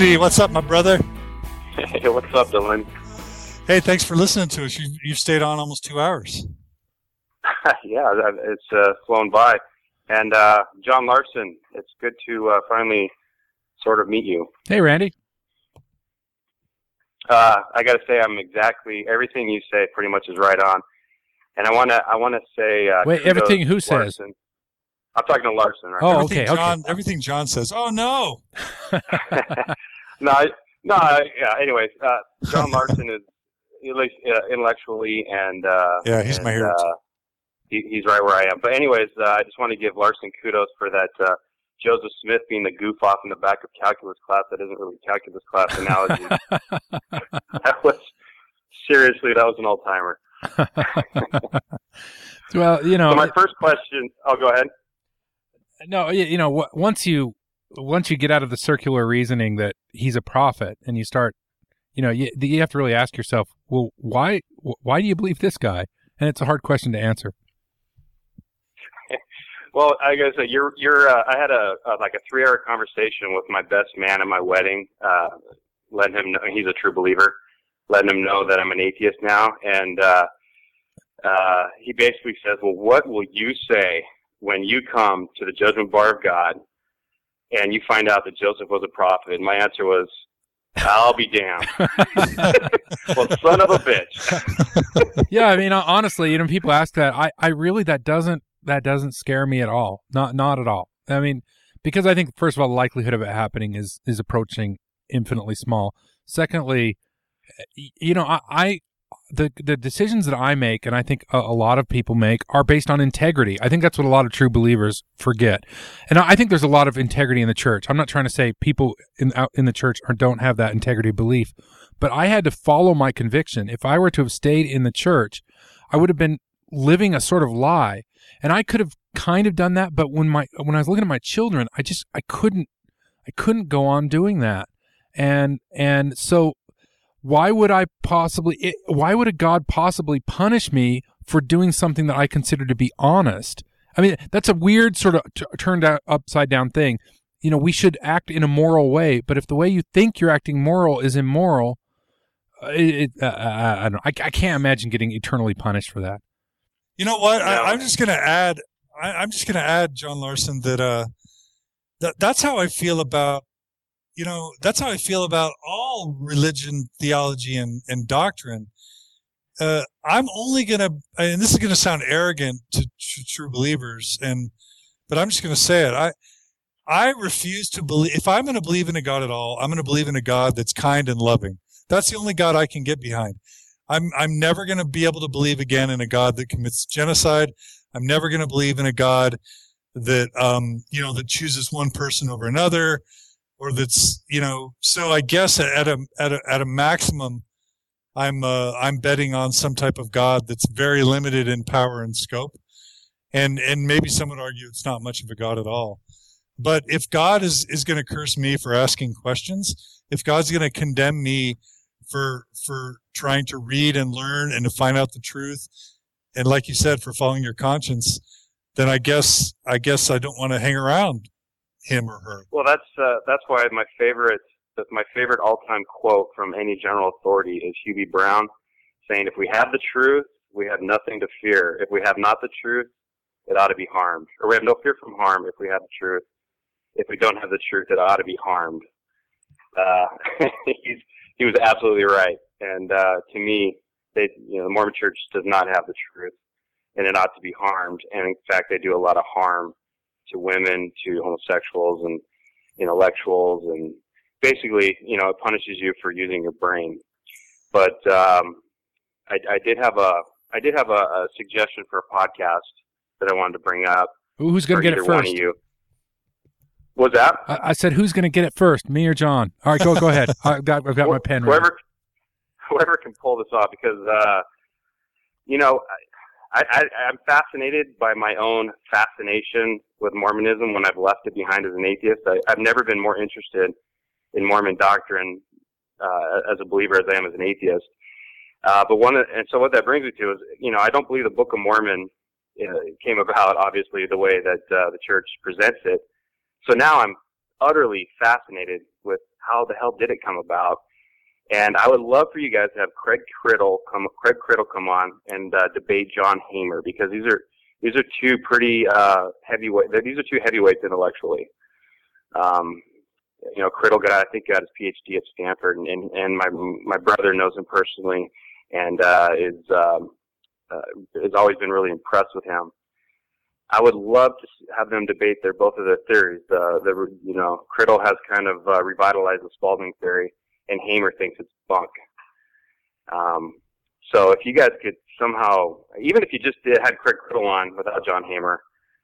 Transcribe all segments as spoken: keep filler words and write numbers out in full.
Randy, what's up, my brother? Hey, what's up, Dylan? Hey, thanks for listening to us. You, you've stayed on almost two hours. Yeah, it's uh, flown by. And uh, John Larson, it's good to uh, finally sort of meet you. Hey, Randy. Uh, I got to say, I'm exactly everything you say. Pretty much is right on. And I want to, I want to say. Uh, Wait, everything who Larson. says? I'm talking to Larson, right? Oh, everything okay, John, okay. Everything John says. Oh no. no, I, no. I, yeah. Anyways, uh, John Larson is at least uh, intellectually and uh, yeah, he's and, my hero. Uh, he, he's right where I am. But anyways, uh, I just want to give Larson kudos for that. Uh, Joseph Smith being the goof off in the back of calculus class that isn't really calculus class analogy. That was seriously that was an old timer. Well, you know. So my first question. Oh, go ahead. No, you know, once you once you get out of the circular reasoning that he's a prophet, and you start, you know, you, you have to really ask yourself, well, why why do you believe this guy? And it's a hard question to answer. Well, I guess uh, you're you're. Uh, I had a, a like a three hour conversation with my best man at my wedding, uh, letting him know he's a true believer, letting him know that I'm an atheist now, and uh, uh, he basically says, "Well, what will you say when you come to the judgment bar of God and you find out that Joseph was a prophet?" And my answer was, "I'll be damned." Well, son of a bitch. Yeah, I mean, honestly, you know, people ask that. I, I really that doesn't. That doesn't scare me at all. Not not at all. I mean, because I think, first of all, the likelihood of it happening is is approaching infinitely small. Secondly, you know, I, I the the decisions that I make, and I think a, a lot of people make, are based on integrity. I think that's what a lot of true believers forget. And I think there's a lot of integrity in the church. I'm not trying to say people in out in the church are, don't have that integrity belief, but I had to follow my conviction. If I were to have stayed in the church, I would have been living a sort of lie. And I could have kind of done that, but when my when I was looking at my children, I just I couldn't I couldn't go on doing that. And and so why would I possibly it, why would a God possibly punish me for doing something that I consider to be honest? I mean, that's a weird sort of t- turned out upside down thing. You know, we should act in a moral way, but if the way you think you're acting moral is immoral, it, it, uh, I, I don't I, I can't imagine getting eternally punished for that. You know what? I, I'm just going to add. I, I'm just going to add, John Larson, that uh, that that's how I feel about. You know, that's how I feel about all religion, theology, and and doctrine. Uh, I'm only going to, and this is going to sound arrogant to tr- true believers, and but I'm just going to say it. I I refuse to believe. If I'm going to believe in a God at all, I'm going to believe in a God that's kind and loving. That's the only God I can get behind. I'm I'm never going to be able to believe again in a God that commits genocide. I'm never going to believe in a God that um you know that chooses one person over another, or that's you know. So I guess at a at a at a maximum, I'm uh, I'm betting on some type of God that's very limited in power and scope, and and maybe some would argue it's not much of a God at all. But if God is is going to curse me for asking questions, if God's going to condemn me for for trying to read and learn and to find out the truth, and like you said, for following your conscience, then I guess I guess I don't want to hang around him or her. Well, that's uh, that's why my favorite my favorite all-time quote from any general authority is Hugh B. Brown saying, "If we have the truth, we have nothing to fear. If we have not the truth, it ought to be harmed. Or we have no fear from harm if we have the truth. If we don't have the truth, it ought to be harmed." Uh, he's He was absolutely right, and uh, to me, they, you know, the Mormon Church does not have the truth, and it ought to be harmed. And in fact, they do a lot of harm to women, to homosexuals, and intellectuals, and basically, you know, it punishes you for using your brain. But um, I, I did have a, I did have a, a suggestion for a podcast that I wanted to bring up. Who's going to get it first? One of you. What's that? I, I said, who's going to get it first, me or John? All right, go go ahead. I've got, I've got my pen ready. Whoever, whoever can pull this off, because, uh, you know, I, I, I'm fascinated by my own fascination with Mormonism when I've left it behind as an atheist. I, I've never been more interested in Mormon doctrine uh, as a believer as I am as an atheist. Uh, but one, and so what that brings me to is, you know, I don't believe the Book of Mormon uh, came about, obviously, the way that uh, the church presents it. So now I'm utterly fascinated with how the hell did it come about? And I would love for you guys to have Craig Criddle come, Craig Criddle come on and uh, debate John Hamer, because these are these are two pretty uh, heavyweight. These are two heavyweights intellectually. Um, you know, Criddle got, I think, got his P H D at Stanford, and and, and my my brother knows him personally, and uh, is um, uh, has always been really impressed with him. I would love to have them debate their both of their theories. The the you know, Criddle has kind of uh, revitalized the Spalding theory, and Hamer thinks it's bunk. Um, so if you guys could somehow, even if you just did, had Craig Criddle on without John Hamer,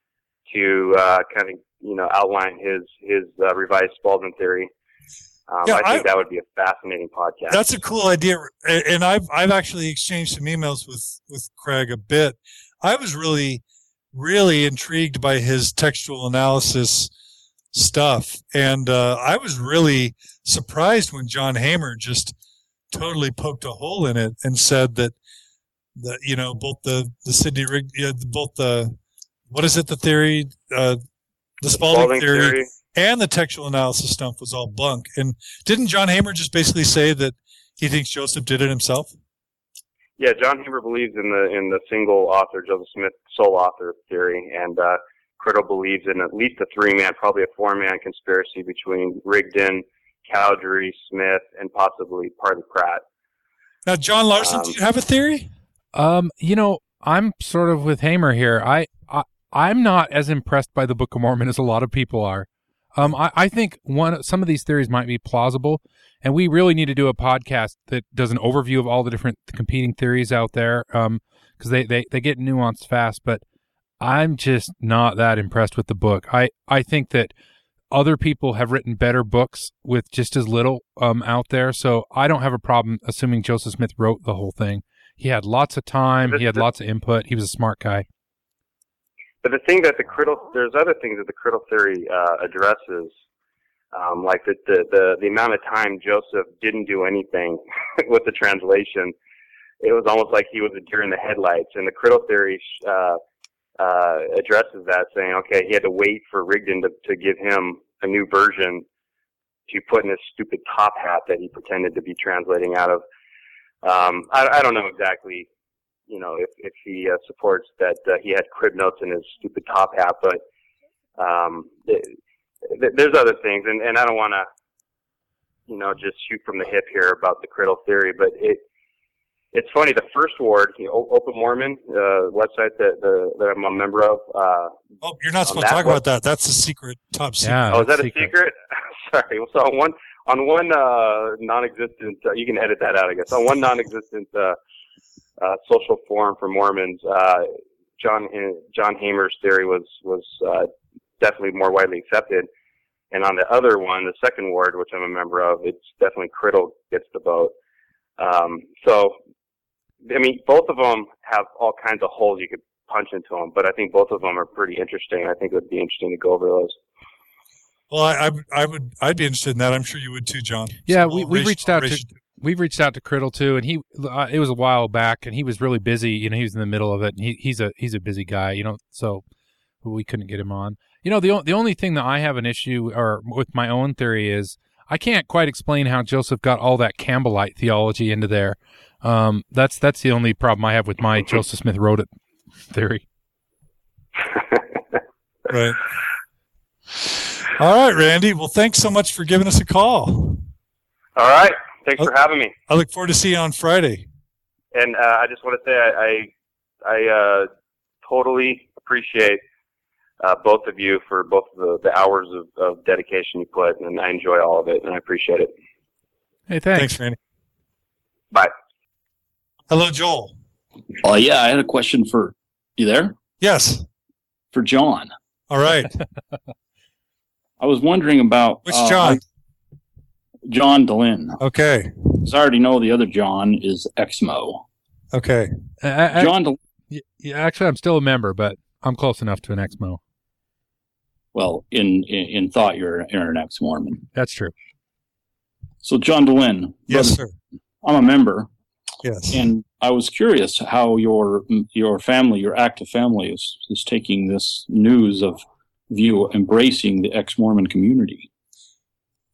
to uh, kind of, you know, outline his his uh, revised Spalding theory, um, yeah, I think I, that would be a fascinating podcast. That's a cool idea, and I've I've actually exchanged some emails with with Craig a bit. I was really really intrigued by his textual analysis stuff, and uh, I was really surprised when John Hamer just totally poked a hole in it and said that the you know both the the Sidney Rig uh, both the what is it the theory uh, the, the Spalding, Spalding theory, theory and the textual analysis stuff was all bunk. And didn't John Hamer just basically say that he thinks Joseph did it himself? Yeah, John Hamer believes in the in the single author Joseph Smith sole author theory, and uh, Criddle believes in at least a three man, probably a four man conspiracy between Rigdon, Cowdery, Smith, and possibly Parley Pratt. Now, John Larson, um, do you have a theory? Um, you know, I'm sort of with Hamer here. I, I I'm not as impressed by the Book of Mormon as a lot of people are. Um, I, I think one some of these theories might be plausible, and we really need to do a podcast that does an overview of all the different competing theories out there, um, because they, they, they get nuanced fast. But I'm just not that impressed with the book. I, I think that other people have written better books with just as little um, out there, so I don't have a problem assuming Joseph Smith wrote the whole thing. He had lots of time. He had lots of input. He was a smart guy. But the thing that the Criddle, there's other things that the Criddle theory uh, addresses, um, like the, the the the amount of time Joseph didn't do anything with the translation. It was almost like he was a deer in the headlights. And the Criddle theory uh, uh, addresses that, saying, okay, he had to wait for Rigdon to, to give him a new version to put in his stupid top hat that he pretended to be translating out of. Um, I, I don't know exactly, you know, if, if he uh, supports that uh, he had crib notes in his stupid top hat, but um, th- th- there's other things, and, and I don't want to, you know, just shoot from the hip here about the Criddle theory, but it it's funny. The First Ward, you know, Open Mormon uh, website that the, that I'm a member of. Uh, oh, you're not supposed to talk web- about that. That's a secret, top secret. Yeah, oh, is that a secret? secret? Sorry. So on one on one uh, non-existent, uh, you can edit that out, I guess. On one non-existent uh, uh, social forum for Mormons, uh, John uh, John Hamer's theory was was uh, definitely more widely accepted. And on the other one, the Second Ward, which I'm a member of, it's definitely Criddle gets the vote. Um, so, I mean, both of them have all kinds of holes you could punch into them, but I think both of them are pretty interesting. I think it would be interesting to go over those. Well, I, I, I would, I'd be interested in that. I'm sure you would too, John. Yeah, so we we reached out to we've reached out to Criddle too, and he uh, it was a while back, and he was really busy. You know, he was in the middle of it, and he he's a he's a busy guy. You know, so we couldn't get him on. You know, the the only thing that I have an issue or with my own theory is I can't quite explain how Joseph got all that Campbellite theology into there. Um, that's that's the only problem I have with my Joseph Smith wrote it theory. Right. All right, Randy. Well, thanks so much for giving us a call. All right. Thanks for having me. I look forward to seeing you on Friday. And uh, I just want to say I I, I uh, totally appreciate uh, both of you for both the, the hours of, of dedication you put, and I enjoy all of it, and I appreciate it. Hey, thanks. Thanks, Randy. Bye. Hello, Joel. Oh, yeah, I had a question for you there. Yes. For John. All right. I was wondering about... Which uh, John? John Dehlin. Okay. Because I already know the other John is Exmo. Okay. I, I, John Dehlin. Yeah, actually, I'm still a member, but I'm close enough to an Exmo. Well, in, in, in thought, you're, you're an ex-Mormon. That's true. So, John Dehlin. Yes, brother, sir. I'm a member. Yes. And I was curious how your your family, your active family, is, is taking this news of you embracing the ex-Mormon community.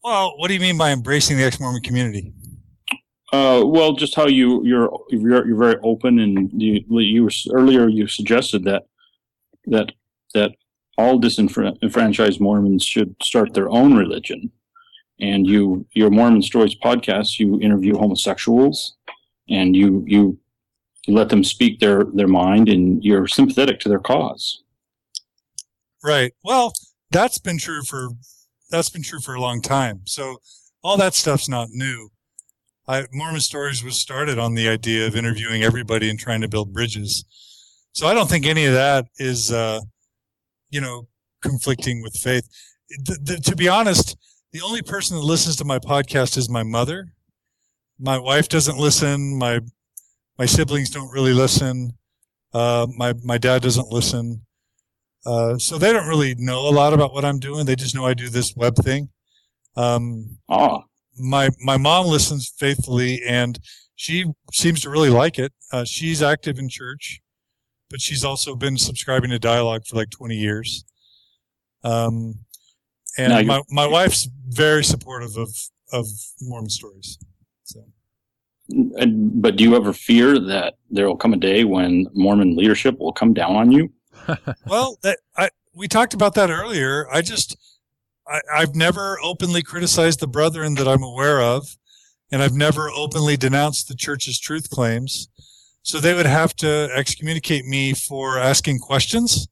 Well, what do you mean by embracing the ex-Mormon community? Uh, well, just how you you're you're, you're very open, and you you were, earlier you suggested that that that all disenfranchised Mormons should start their own religion. And you, your Mormon Stories podcast, you interview homosexuals, and you you, you let them speak their, their mind, and you're sympathetic to their cause. Right. Well, that's been true for that's been true for a long time. So all that stuff's not new. I, Mormon Stories was started on the idea of interviewing everybody and trying to build bridges. So I don't think any of that is, uh, you know, conflicting with faith. The, the, to be honest, the only person that listens to my podcast is my mother. My wife doesn't listen. My my siblings don't really listen. Uh, my my dad doesn't listen. Uh, so they don't really know a lot about what I'm doing. They just know I do this web thing. Um, oh. My my mom listens faithfully, and she seems to really like it. Uh, she's active in church, but she's also been subscribing to Dialogue for like twenty years. Um. And no, my, my wife's very supportive of, of Mormon Stories. So, and, but do you ever fear that there will come a day when Mormon leadership will come down on you? Well, that, I, we talked about that earlier. I just, I, I've never openly criticized the brethren that I'm aware of, and I've never openly denounced the church's truth claims. So they would have to excommunicate me for asking questions.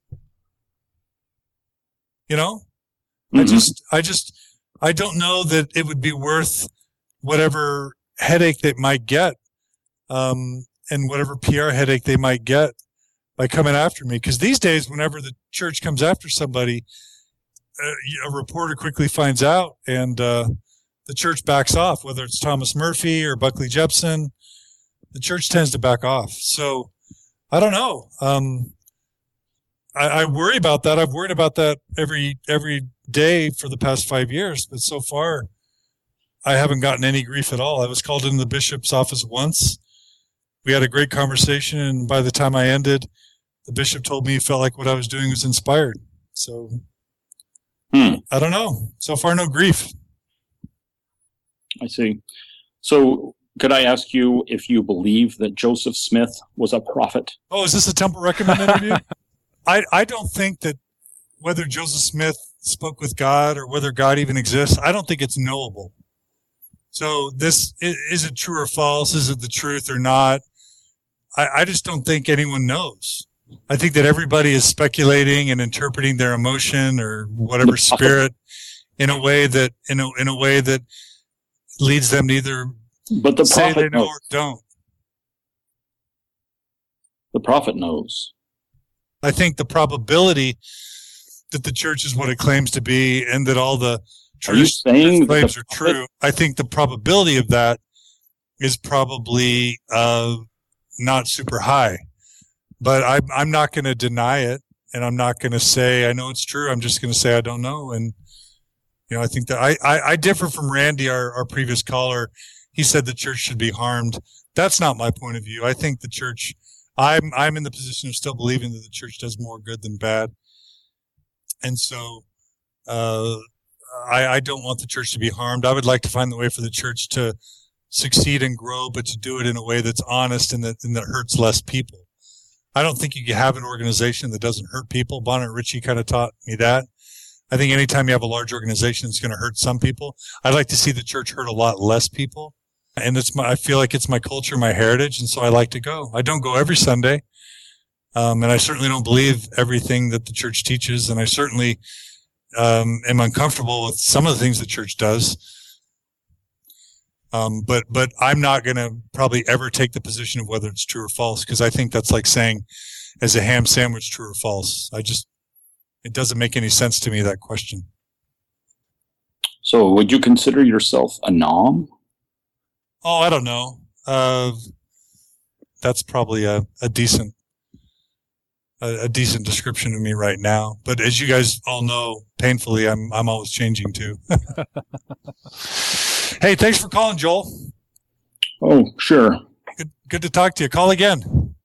You know? I just, I just, I don't know that it would be worth whatever headache they might get, um, and whatever P R headache they might get by coming after me. Because these days, whenever the church comes after somebody, uh, a reporter quickly finds out, and uh, the church backs off. Whether it's Thomas Murphy or Buckley Jepson, the church tends to back off. So I don't know. Um, I, I worry about that. I've worried about that every every. day for the past five years, but so far I haven't gotten any grief at all. I was called into the bishop's office once. We had a great conversation, and by the time I ended, the bishop told me he felt like what I was doing was inspired. So hmm. I don't know. So far, no grief. I see. So could I ask you if you believe that Joseph Smith was a prophet? Oh, is this a Temple Recommend interview? I, I don't think that whether Joseph Smith spoke with God or whether God even exists, I don't think it's knowable. So this, is it true or false? Is it the truth or not? I, I just don't think anyone knows. I think that everybody is speculating and interpreting their emotion or whatever spirit in a way that, in a, in a way that leads them to either but the say prophet they know knows. or don't. The prophet knows. I think the probability that the church is what it claims to be and that all the are you saying claims are true, I think the probability of that is probably uh, not super high. But I, I'm not going to deny it, and I'm not going to say I know it's true. I'm just going to say I don't know. And you know, I think that I, I, I differ from Randy, our, our previous caller. He said the church should be harmed. That's not my point of view. I think the church. I'm I'm in the position of still believing that the church does more good than bad. And so, uh, I, I don't want the church to be harmed. I would like to find the way for the church to succeed and grow, but to do it in a way that's honest and that, and that hurts less people. I don't think you can have an organization that doesn't hurt people. Bonnet Ritchie kind of taught me that. I think anytime you have a large organization, it's going to hurt some people. I'd like to see the church hurt a lot less people. And it's my, I feel like it's my culture, my heritage. And so I like to go. I don't go every Sunday. Um, and I certainly don't believe everything that the church teaches. And I certainly, um, am uncomfortable with some of the things the church does. Um, but, but I'm not going to probably ever take the position of whether it's true or false, because I think that's like saying, is a ham sandwich true or false? I just, it doesn't make any sense to me, that question. So would you consider yourself a nom? Oh, I don't know. Uh, that's probably a, a decent, a, a decent description of me right now. But as you guys all know, painfully, I'm, I'm always changing too. Hey, thanks for calling, Joel. Oh, sure. Good, good to talk to you. Call again.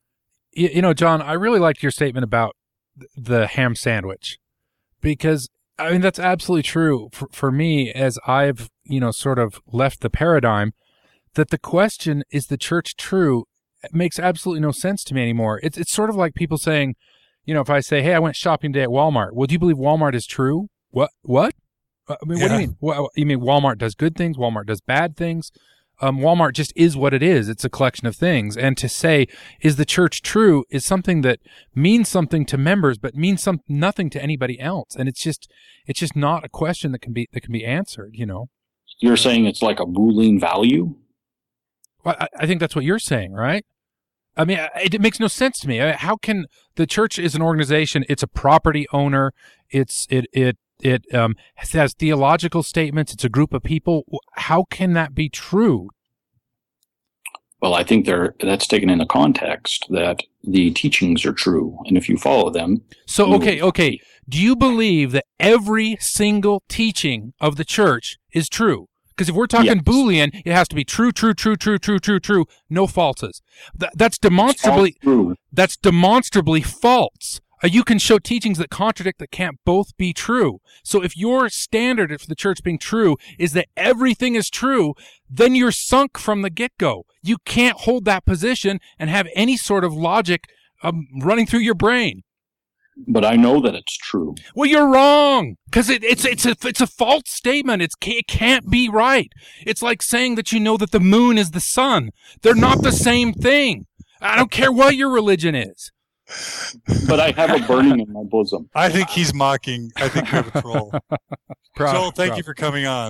You, you know, John, I really liked your statement about the ham sandwich, because I mean, that's absolutely true. For, for me, as I've, you know, sort of left the paradigm, that the question, is the church true, it makes absolutely no sense to me anymore. It's it's sort of like people saying, you know, if I say, hey, I went shopping today at Walmart. Well, do you believe Walmart is true? What? What? I mean, what yeah. do you mean? What, you mean Walmart does good things? Walmart does bad things? Um, Walmart just is what it is. It's a collection of things. And to say, is the church true, is something that means something to members, but means some nothing to anybody else. And it's just, it's just not a question that can be that can be answered. You know. You're saying it's like a Boolean value? Well, I, I think that's what you're saying, right? I mean, it, it makes no sense to me. How can the church is an organization? It's a property owner. It's it it. It um, has theological statements. It's a group of people. How can that be true? Well, I think they're, that's taken in the context that the teachings are true, and if you follow them. So, okay, okay. Do you believe that every single teaching of the church is true? Because if we're talking yes. Boolean, it has to be true, true, true, true, true, true, true, no falses. Th- that's demonstrably that's demonstrably false. Uh, you can show teachings that contradict that can't both be true. So if your standard for the church being true is that everything is true, then you're sunk from the get-go. You can't hold that position and have any sort of logic um, running through your brain. But I know that it's true. Well, you're wrong, because it, it's it's a it's a false statement. It's it can't be right. It's like saying that you know that the moon is the sun. They're not the same thing. I don't care what your religion is. But I have a burning in my bosom. I think he's mocking. I think you're a troll. Proud, Joel, thank proud. you for coming on.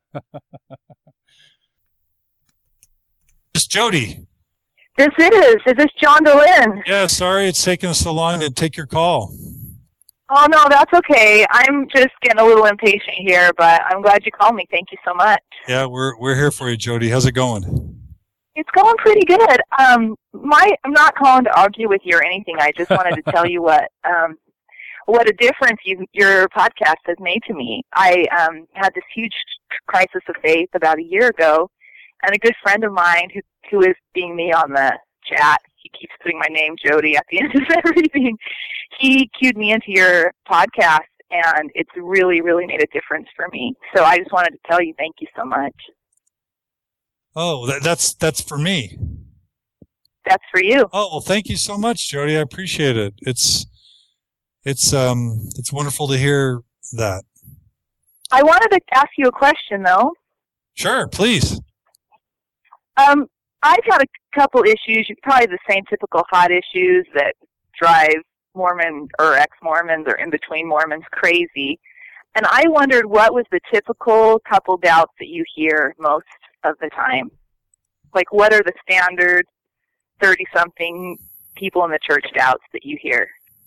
It's Jody. This is. Is this John Dehlin? Yeah, sorry it's taken us so long to take your call. Oh, no, that's okay. I'm just getting a little impatient here, but I'm glad you called me. Thank you so much. Yeah, we're we're here for you, Jody. How's it going? It's going pretty good. Um, my, I'm not calling to argue with you or anything. I just wanted to tell you what um, what a difference you, your podcast has made to me. I um, had this huge crisis of faith about a year ago, and a good friend of mine who who is being me on the chat, he keeps putting my name, Jody, at the end of everything. He cued me into your podcast, and it's really, really made a difference for me. So I just wanted to tell you thank you so much. Oh, that, that's that's for me. That's for you. Oh, well, thank you so much, Jody. I appreciate it. It's it's um it's wonderful to hear that. I wanted to ask you a question, though. Sure, please. Um, I've had a couple issues, probably the same typical hot issues that drive Mormon or ex-Mormons or in-between Mormons crazy. And I wondered what was the typical couple doubts that you hear most of the time? Like, what are the standard thirty-something people in the church doubts that you hear?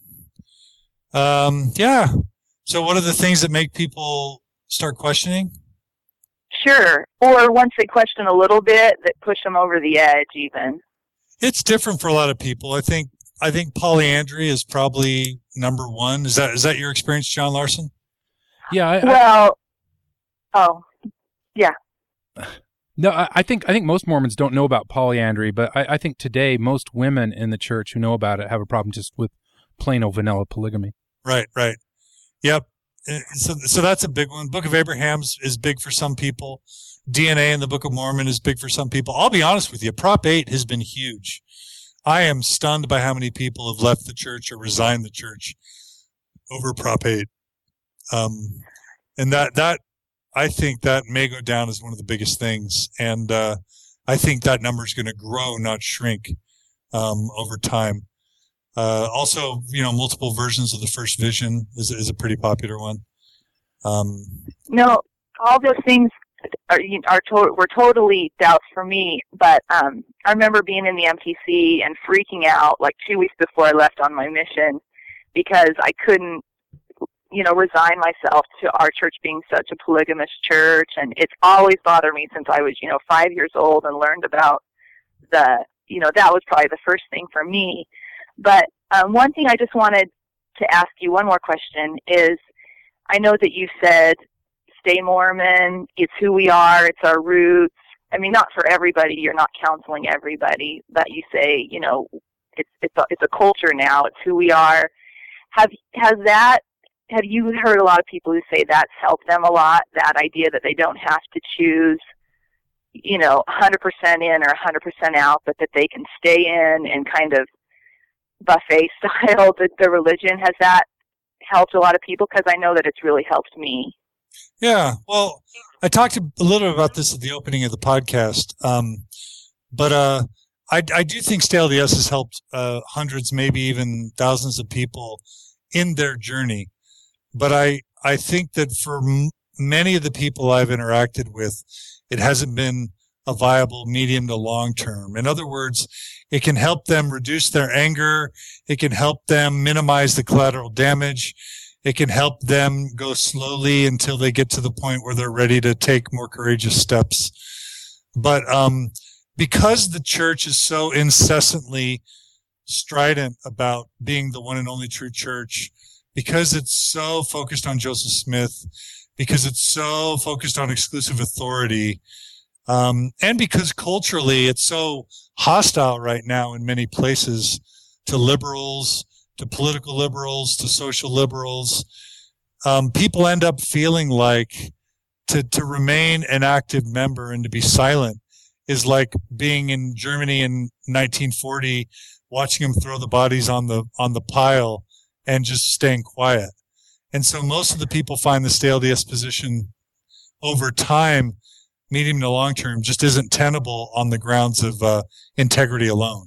Um, yeah. So what are the things that make people start questioning? Sure. Or once they question a little bit, that push them over the edge even. It's different for a lot of people. I think I think polyandry is probably number one. Is that is that your experience, John Larson? Yeah. I, well, I, oh, yeah. No, I, I think I think most Mormons don't know about polyandry, but I, I think today most women in the church who know about it have a problem just with plain old vanilla polygamy. Right, right. Yep. So, so that's a big one. Book of Abraham's is big for some people. D N A in the Book of Mormon is big for some people. I'll be honest with you. Prop eight has been huge. I am stunned by how many people have left the church or resigned the church over Prop eight. Um, and that, that, I think that may go down as one of the biggest things. And, uh, I think that number is going to grow, not shrink, um, over time. Uh, also, you know, multiple versions of the first vision is, is a pretty popular one. Um, no, all those things are, are to- were totally doubts for me, but um, I remember being in the M T C and freaking out like two weeks before I left on my mission because I couldn't, you know, resign myself to our church being such a polygamous church, and it's always bothered me since I was, you know, five years old and learned about the, you know, that was probably the first thing for me. But um, one thing I just wanted to ask you, one more question, is I know that you said stay Mormon, it's who we are, it's our roots. I mean, not for everybody, you're not counseling everybody, but you say, you know, it's it's a, it's a culture now, it's who we are. Have has that have you heard a lot of people who say that's helped them a lot, that idea that they don't have to choose, you know, one hundred percent in or one hundred percent out, but that they can stay in and kind of buffet style the, the religion? Has that helped a lot of people? Because I know that it's really helped me. Yeah, well, I talked a little bit about this at the opening of the podcast, um, but uh, I, I do think Stay L D S has helped uh, hundreds, maybe even thousands of people in their journey. But I, I think that for m- many of the people I've interacted with, it hasn't been a viable medium to long term. In other words, it can help them reduce their anger. It can help them minimize the collateral damage. It can help them go slowly until they get to the point where they're ready to take more courageous steps. But um, because the church is so incessantly strident about being the one and only true church, because it's so focused on Joseph Smith, because it's so focused on exclusive authority, um, and because culturally it's so hostile right now in many places to liberals, to political liberals, to social liberals, um, people end up feeling like to, to remain an active member and to be silent is like being in Germany in nineteen forty, watching them throw the bodies on the, on the pile and just staying quiet. And so most of the people find the Stay L D S position over time, medium to long term, just isn't tenable on the grounds of uh, integrity alone.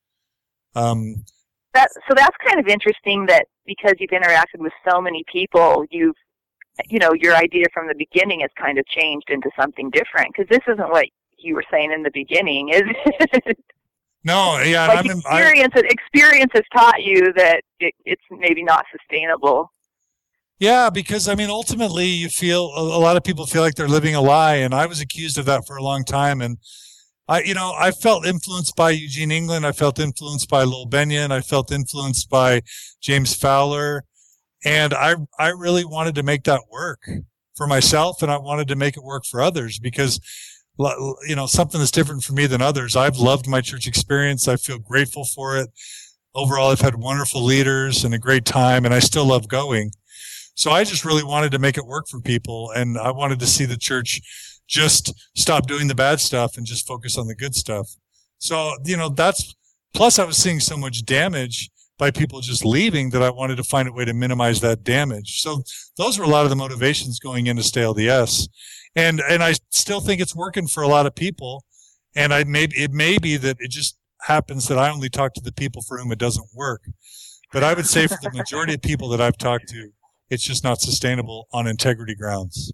Um, that, so that's kind of interesting that because you've interacted with so many people, you've, you know, your idea from the beginning has kind of changed into something different, because this isn't what you were saying in the beginning, is it? No, yeah. Like I'm in, experience, I, experience has taught you that it, it's maybe not sustainable. Yeah, because, I mean, ultimately you feel, a, a lot of people feel like they're living a lie, and I was accused of that for a long time. And I, you know, I felt influenced by Eugene England. I felt influenced by Lowell Bennion. I felt influenced by James Fowler. And I, I really wanted to make that work for myself, and I wanted to make it work for others because, you know, something that's different for me than others. I've loved my church experience. I feel grateful for it. Overall, I've had wonderful leaders and a great time, and I still love going. So I just really wanted to make it work for people, and I wanted to see the church just stop doing the bad stuff and just focus on the good stuff. So, you know, that's, plus I was seeing so much damage by people just leaving that I wanted to find a way to minimize that damage. So those were a lot of the motivations going into Stay L D S. And, and I still think it's working for a lot of people. And I may, it may be that it just happens that I only talk to the people for whom it doesn't work. But I would say for the majority of people that I've talked to, it's just not sustainable on integrity grounds.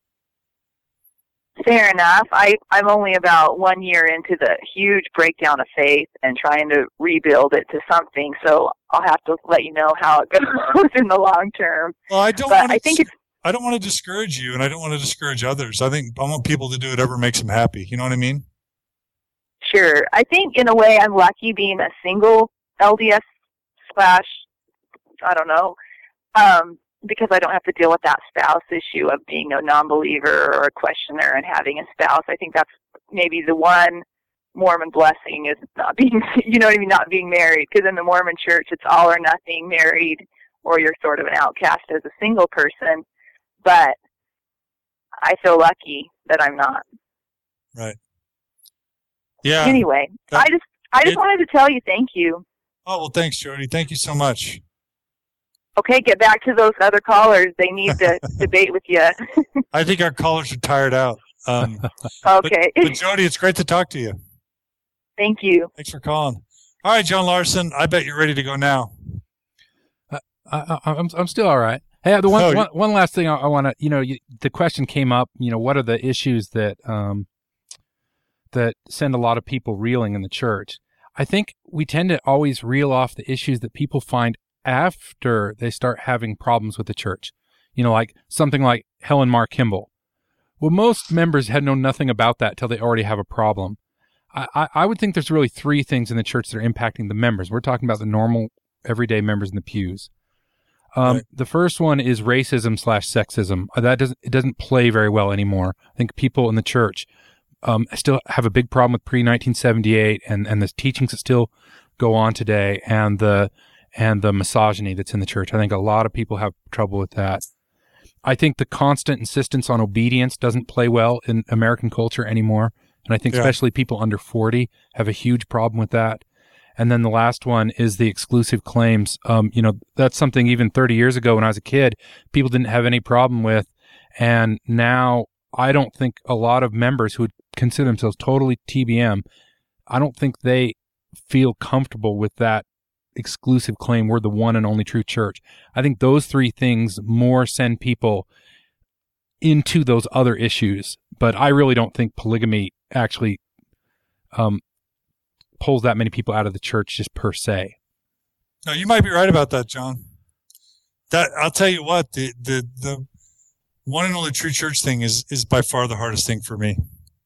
Fair enough. I, I'm only about one year into the huge breakdown of faith and trying to rebuild it to something. So I'll have to let you know how it goes in the long term. Well, I don't but want to, I think it's, I don't want to discourage you, and I don't want to discourage others. I think I want people to do whatever makes them happy. You know what I mean? Sure. I think in a way I'm lucky being a single L D S slash, I don't know, um, because I don't have to deal with that spouse issue of being a non-believer or a questioner and having a spouse. I think that's maybe the one Mormon blessing is not being, you know what I mean, not being married. Because in the Mormon church, it's all or nothing, married, or you're sort of an outcast as a single person. But I feel lucky that I'm not. Right. Yeah. Anyway, that, I just I just it, wanted to tell you thank you. Oh, well, thanks, Jody. Thank you so much. Okay, get back to those other callers. They need to debate with you. I think our callers are tired out. Um, okay. But, but Jody, it's great to talk to you. Thank you. Thanks for calling. All right, John Larson, I bet you're ready to go now. Uh, I, I'm I'm still all right. Hey, the one, oh, one, one last thing I, I want to, you know, you, the question came up, you know, what are the issues that, um, that send a lot of people reeling in the church? I think we tend to always reel off the issues that people find after they start having problems with the church. You know, like something like Helen Mar Kimball. Well, most members had known nothing about that till they already have a problem. I, I, I would think there's really three things in the church that are impacting the members. We're talking about the normal, everyday members in the pews. Um, right. The first one is racism slash sexism. That doesn't it doesn't play very well anymore. I think people in the church um, still have a big problem with pre nineteen seventy-eight and, and the teachings that still go on today, and the and the misogyny that's in the church. I think a lot of people have trouble with that. I think the constant insistence on obedience doesn't play well in American culture anymore. And I think Yeah. especially people under forty have a huge problem with that. And then the last one is the exclusive claims. Um, you know, that's something even thirty years ago when I was a kid, people didn't have any problem with. And now I don't think a lot of members who would consider themselves totally T B M, I don't think they feel comfortable with that exclusive claim, we're the one and only true church. I think those three things more send people into those other issues. But I really don't think polygamy actually um, pulls that many people out of the church just per se. No, you might be right about that, John. That I'll tell you what, the the the one and only true church thing is is by far the hardest thing for me.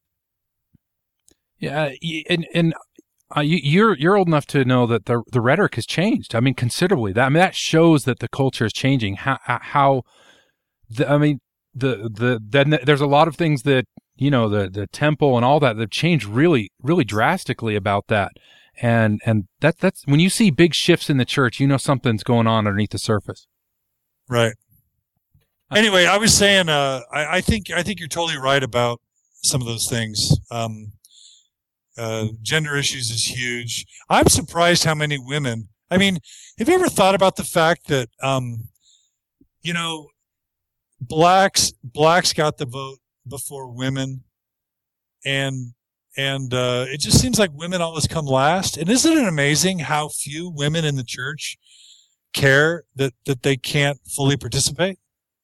Yeah, and and uh, you, you're you're old enough to know that the the rhetoric has changed. I mean, considerably. That I mean, that shows that the culture is changing. How how the, I mean, the the then there's a lot of things that you know the the temple and all that they've changed really really drastically about that. And and that that's when you see big shifts in the church, you know something's going on underneath the surface. Right. Anyway, I was saying, uh, I, I think I think you're totally right about some of those things. Um, uh, gender issues is huge. I'm surprised how many women. I mean, have you ever thought about the fact that, um, you know, blacks blacks got the vote before women, and and uh, it just seems like women always come last. And isn't it amazing how few women in the church care that that they can't fully participate?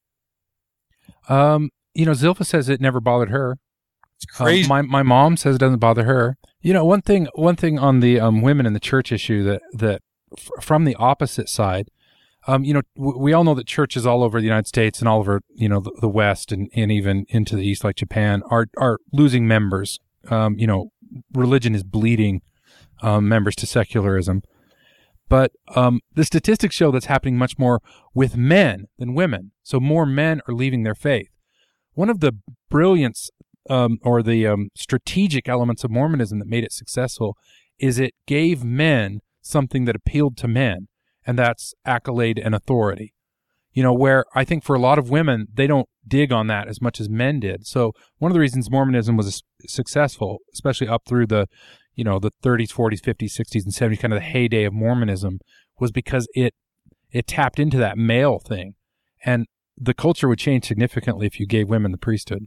Um, you know, Zilpha says it never bothered her. It's crazy. Um, my my mom says it doesn't bother her. You know, one thing one thing on the um, women in the church issue that that f- from the opposite side, um, you know, w- we all know that churches all over the United States and all over you know the, the West and, and even into the East, like Japan, are are losing members. Um, you know, religion is bleeding um, members to secularism. But um, the statistics show that's happening much more with men than women. So more men are leaving their faith. One of the brilliance um, or the um, strategic elements of Mormonism that made it successful is it gave men something that appealed to men, and that's accolade and authority. You know, where I think for a lot of women, they don't dig on that as much as men did. So one of the reasons Mormonism was successful, especially up through the you know, the thirties, forties, fifties, sixties, and seventies, kind of the heyday of Mormonism, was because it it tapped into that male thing. And the culture would change significantly if you gave women the priesthood.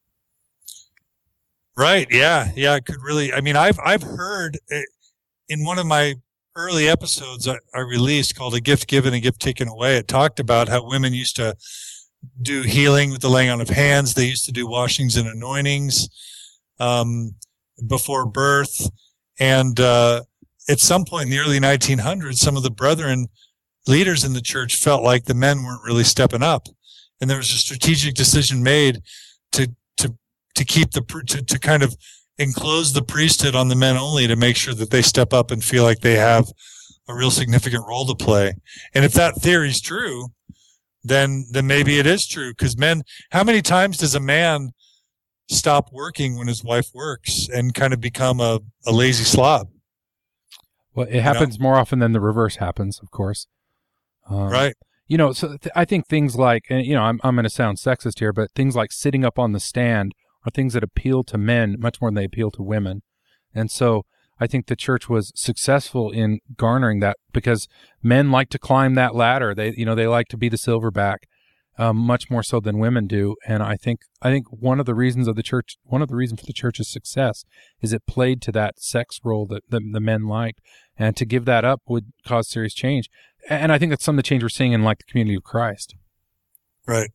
Right. Yeah. Yeah. It could really, I mean, I've, I've heard in one of my early episodes I, I released called A Gift Given, A Gift Taken Away, it talked about how women used to do healing with the laying on of hands. They used to do washings and anointings. Um, before birth. And uh, at some point in the early nineteen hundreds, some of the brethren leaders in the church felt like the men weren't really stepping up. And there was a strategic decision made to to to keep the to, to kind of enclose the priesthood on the men only, to make sure that they step up and feel like they have a real significant role to play. And if that theory is true, then then maybe it is true. Because men, how many times does a man stop working when his wife works and kind of become a, a lazy slob? Well, it happens you know? more often than the reverse happens, of course. Um, right. You know, so th- I think things like, and you know, I'm I'm going to sound sexist here, but things like sitting up on the stand are things that appeal to men much more than they appeal to women. And so I think the church was successful in garnering that because men like to climb that ladder. They, you know, they like to be the silverback. Um, much more so than women do, and I think I think one of the reasons of the church, one of the reasons for the church's success, is it played to that sex role that the, the men liked, and to give that up would cause serious change. And I think that's some of the change we're seeing in like the community of Christ. Right.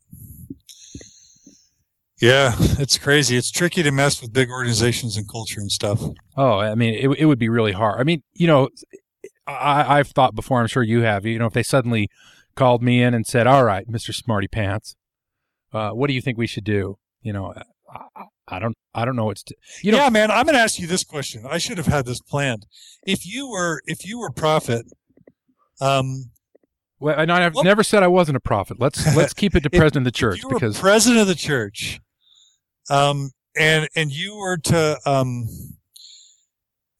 Yeah, it's crazy. It's tricky to mess with big organizations and culture and stuff. Oh, I mean, it it would be really hard. I mean, you know, I, I've thought before. I'm sure you have. You know, if they suddenly called me in and said, all right, Mister Smarty Pants, uh, what do you think we should do? You know, I, I don't, I don't know what's, to, you know. Yeah, man, I'm going to ask you this question. I should have had this planned. If you were, if you were prophet, um, well, and I've well, never said I wasn't a prophet. Let's, let's keep it to if, president of the church if you were because president of the church, um, and, and you were to, um,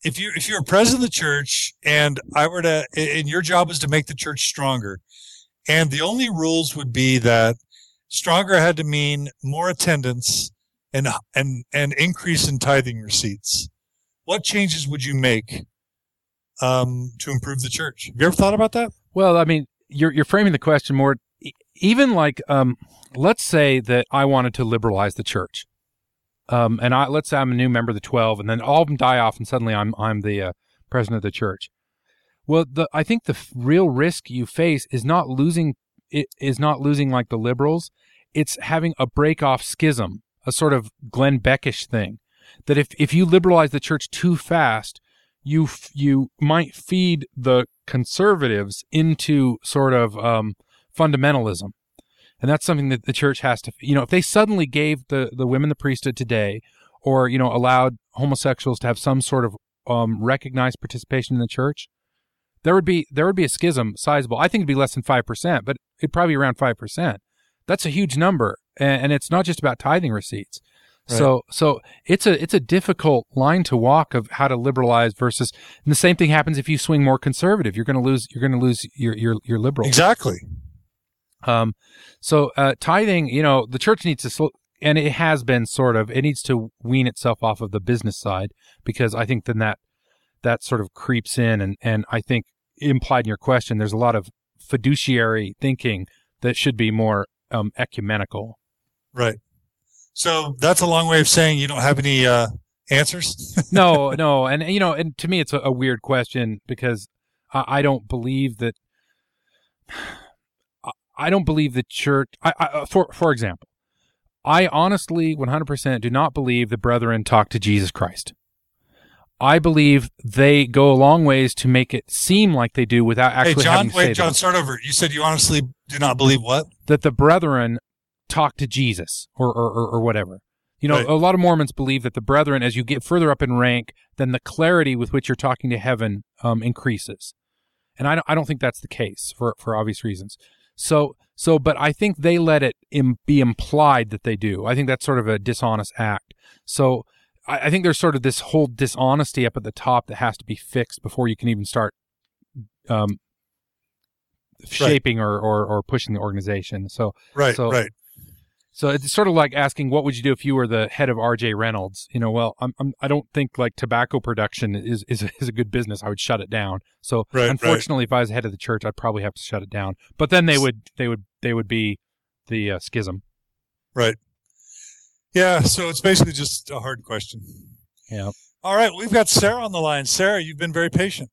if you if you're a president of the church and I were to, and your job is to make the church stronger, and the only rules would be that stronger had to mean more attendance and and and increase in tithing receipts, what changes would you make um, to improve the church? Have you ever thought about that? Well, I mean, you're you're framing the question more. Even like, um, let's say that I wanted to liberalize the church, um, and I let's say I'm a new member of the twelve, and then all of them die off, and suddenly I'm I'm the uh, president of the church. Well, the I think the f- real risk you face is not losing it is not losing like the liberals. It's having a break off schism, a sort of Glenn Beckish thing. That if if you liberalize the church too fast, you f- you might feed the conservatives into sort of um, fundamentalism. And that's something that the church has to, you know, if they suddenly gave the, the women the priesthood today, or, you know, allowed homosexuals to have some sort of um, recognized participation in the church, there would be there would be a schism sizable. I think it'd be less than five percent, but it'd probably be around five percent. That's a huge number. And, and it's not just about tithing receipts. Right. So so it's a it's a difficult line to walk of how to liberalize versus, and the same thing happens if you swing more conservative. You're going to lose you're going to lose your your your liberal. Exactly. Um, so uh, tithing, you know, the church needs to, sl- and it has been sort of, it needs to wean itself off of the business side, because I think then that that sort of creeps in, and and I think implied in your question, there's a lot of fiduciary thinking that should be more um, ecumenical. Right. So that's a long way of saying you don't have any uh, answers. no, no, and you know, and to me, it's a, a weird question because I, I don't believe that. I don't believe the church. I, I, for for example, I honestly, one hundred percent, do not believe the brethren talk to Jesus Christ. I believe they go a long ways to make it seem like they do without actually hey, John, having to wait, say John, that. start over. You said you honestly do not believe what? That the brethren talk to Jesus or or, or, or whatever. You know, right. A lot of Mormons believe that the brethren, as you get further up in rank, then the clarity with which you're talking to heaven um, increases. And I don't, I don't think that's the case for, for obvious reasons. So, so, but I think they let it im- be implied that they do. I think that's sort of a dishonest act. So I, I think there's sort of this whole dishonesty up at the top that has to be fixed before you can even start um, shaping right. or, or, or pushing the organization. So, right, so, right. So it's sort of like asking, what would you do if you were the head of R J Reynolds? You know, well, I'm, I'm, I don't think like tobacco production is, is, is a good business. I would shut it down. So right, unfortunately, right. if I was the head of the church, I'd probably have to shut it down. But then they would, they would, they would be the uh, schism. Right. Yeah. So it's basically just a hard question. Yeah. All right. We've got Sarah on the line. Sarah, you've been very patient.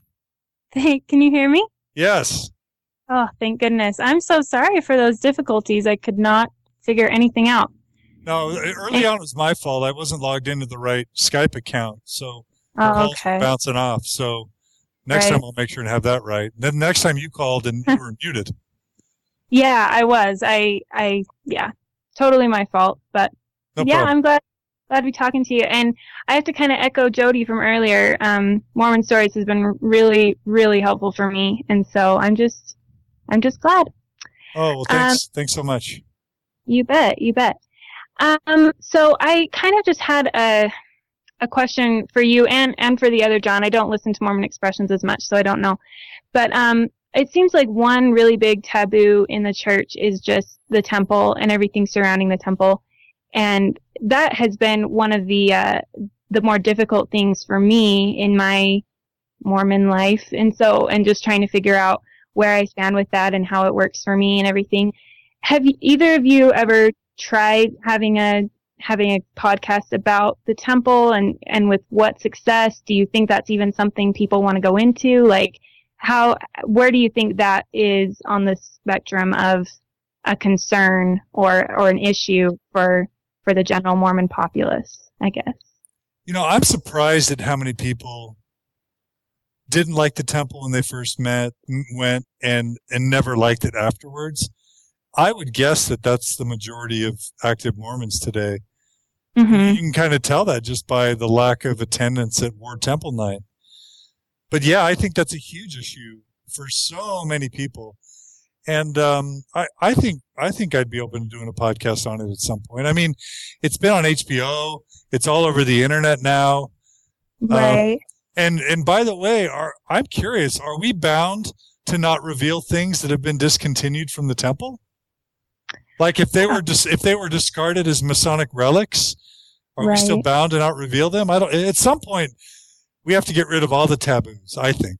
Hey, can you hear me? Yes. Oh, thank goodness. I'm so sorry for those difficulties. I could not figure anything out. No, early on it was my fault. I wasn't logged into the right Skype account, so oh, calls okay. were bouncing off. So next right. time I'll make sure to have that right. Then next time you called and you were muted. Yeah, I was. I, I, yeah, totally my fault. But no yeah, problem. I'm glad glad to be talking to you. And I have to kind of echo Jody from earlier. Um, Mormon Stories has been really, really helpful for me, and so I'm just, I'm just glad. Oh well, thanks, um, thanks so much. You bet, you bet. Um, so I kind of just had a a question for you and, and for the other John. I don't listen to Mormon Expressions as much, so I don't know. But um, it seems like one really big taboo in the church is just the temple and everything surrounding the temple. And that has been one of the uh, the more difficult things for me in my Mormon life. And so, and just trying to figure out where I stand with that and how it works for me and everything. Have you, either of you ever tried having a having a podcast about the temple, and, and with what success? Do you think that's even something people want to go into? Like, how, where do you think that is on the spectrum of a concern or, or an issue for for the general Mormon populace, I guess? You know, I'm surprised at how many people didn't like the temple when they first met, went, and and never liked it afterwards. I would guess that that's the majority of active Mormons today. Mm-hmm. You can kind of tell that just by the lack of attendance at War Temple Night. But yeah, I think that's a huge issue for so many people. And um, I, I think I think I'd be open to doing a podcast on it at some point. I mean, it's been on H B O. It's all over the internet now. Right. Um, And and by the way, are I'm curious, are we bound to not reveal things that have been discontinued from the temple? Like if they were dis- if they were discarded as Masonic relics, are Right. we still bound to not reveal them? I don't. At some point, we have to get rid of all the taboos, I think.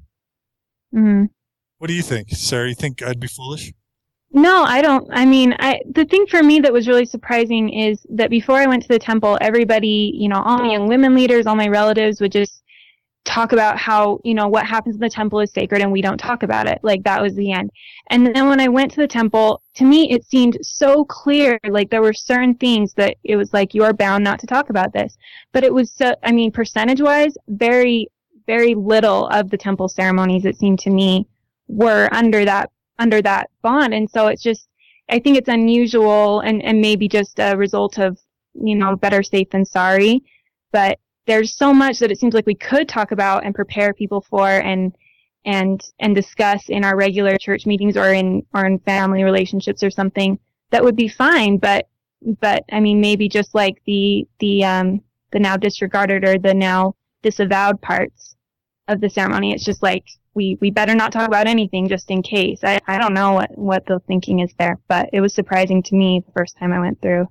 Mm-hmm. What do you think, Sarah? You think I'd be foolish? No, I don't. I mean, I, the thing for me that was really surprising is that before I went to the temple, everybody, you know, all my young women leaders, all my relatives would just talk about how, you know, what happens in the temple is sacred and we don't talk about it. Like that was the end. And then when I went to the temple, to me, it seemed so clear. Like there were certain things that it was like, you are bound not to talk about this. But it was so, I mean, percentage wise, very, very little of the temple ceremonies, it seemed to me, were under that under that bond. And so it's just, I think it's unusual and, and maybe just a result of, you know, better safe than sorry. But there's so much that it seems like we could talk about and prepare people for and, and, and discuss in our regular church meetings or in, or in family relationships or something that would be fine. But, but I mean, maybe just like the, the, um, the now disregarded or the now disavowed parts of the ceremony. It's just like, we, we better not talk about anything just in case. I, I don't know what, what the thinking is there, but it was surprising to me the first time I went through.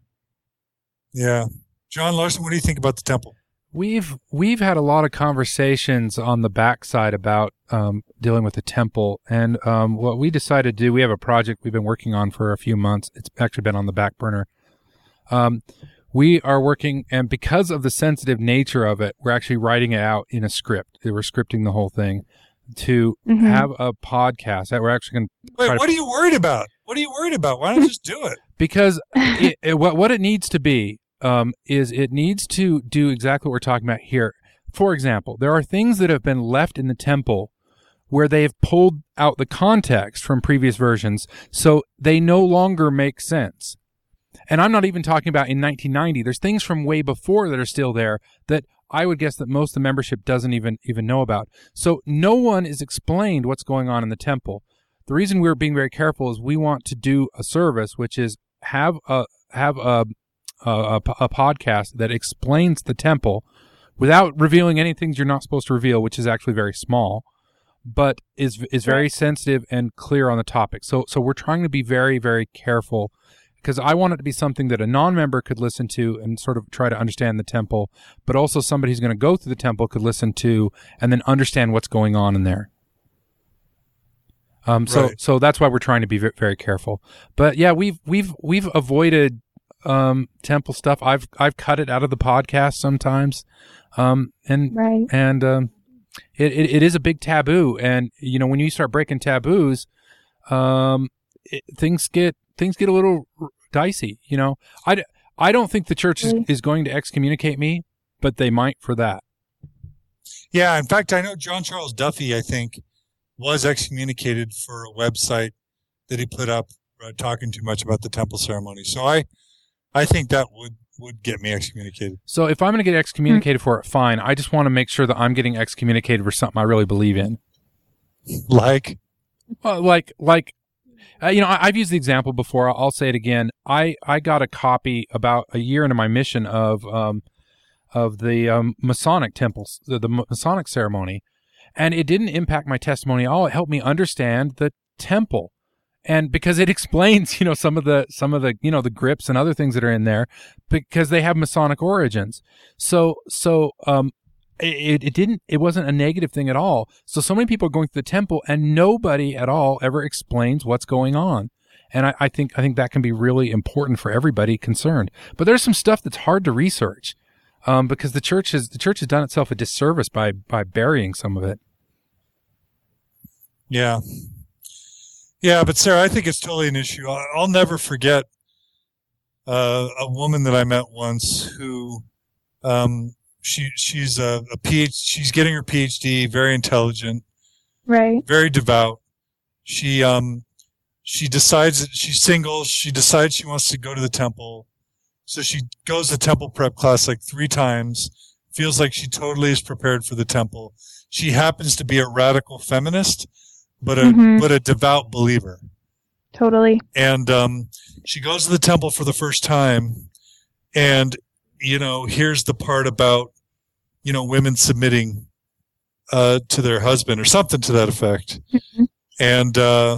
Yeah. John Larson, what do you think about the temple? We've we've had a lot of conversations on the backside about um, dealing with the temple, and um, what we decided to do, we have a project we've been working on for a few months. It's actually been on the back burner. Um, we are working, and because of the sensitive nature of it, we're actually writing it out in a script. We're scripting the whole thing to Mm-hmm. have a podcast that we're actually going to Wait, try to- what are you worried about? What are you worried about? Why don't you just do it? because it, it, what what it needs to be um, is it needs to do exactly what we're talking about here. For example, there are things that have been left in the temple where they have pulled out the context from previous versions, so they no longer make sense. And I'm not even talking about in nineteen ninety. There's things from way before that are still there that I would guess that most of the membership doesn't even even know about. So no one is explained what's going on in the temple. The reason we're being very careful is we want to do a service, which is have a have a a, a, a podcast that explains the temple without revealing any things you're not supposed to reveal, which is actually very small, but is is very sensitive and clear on the topic. So so we're trying to be very, very careful, because I want it to be something that a non-member could listen to and sort of try to understand the temple, but also somebody who's going to go through the temple could listen to and then understand what's going on in there. Um, so Right. so that's why we're trying to be very, very careful. But yeah, we've we've we've avoided um, temple stuff. I've I've cut it out of the podcast sometimes, um, and Right. and um, it, it it is a big taboo. And you know, when you start breaking taboos, um, it, things get things get a little r- dicey. You know, I, I don't think the church is, Really? is going to excommunicate me, but they might for that. Yeah, in fact, I know John Charles Duffy, I think, was excommunicated for a website that he put up uh, talking too much about the temple ceremony. So I, I think that would, would get me excommunicated. So if I'm going to get excommunicated for it, fine. I just want to make sure that I'm getting excommunicated for something I really believe in. Like, Well, like, like, uh, you know, I, I've used the example before. I'll, I'll say it again. I, I got a copy about a year into my mission of, um, of the um, Masonic temples, the, the Masonic ceremony, and it didn't impact my testimony at all. It helped me understand the temple, and because it explains, you know, some of the some of the you know the grips and other things that are in there, because they have Masonic origins. So so um, it it didn't it wasn't a negative thing at all. So so many people are going through the temple, and nobody at all ever explains what's going on. And I, I think I think that can be really important for everybody concerned. But there's some stuff that's hard to research. Um, because the church has the church has done itself a disservice by by burying some of it. yeah. Yeah, but Sarah, I think it's totally an issue. I'll, I'll never forget uh, a woman that I met once who, um, she she's a, a PhD, she's getting her PhD, very intelligent, Right. very devout. She um she decides that she's single. She decides she wants to go to the temple. So she goes to temple prep class like three times, feels like she totally is prepared for the temple. She happens to be a radical feminist, but a, Mhm. but a devout believer. Totally. And, um, she goes to the temple for the first time, and, you know, here's the part about, you know, women submitting uh, to their husband or something to that effect. Mm-hmm. And uh,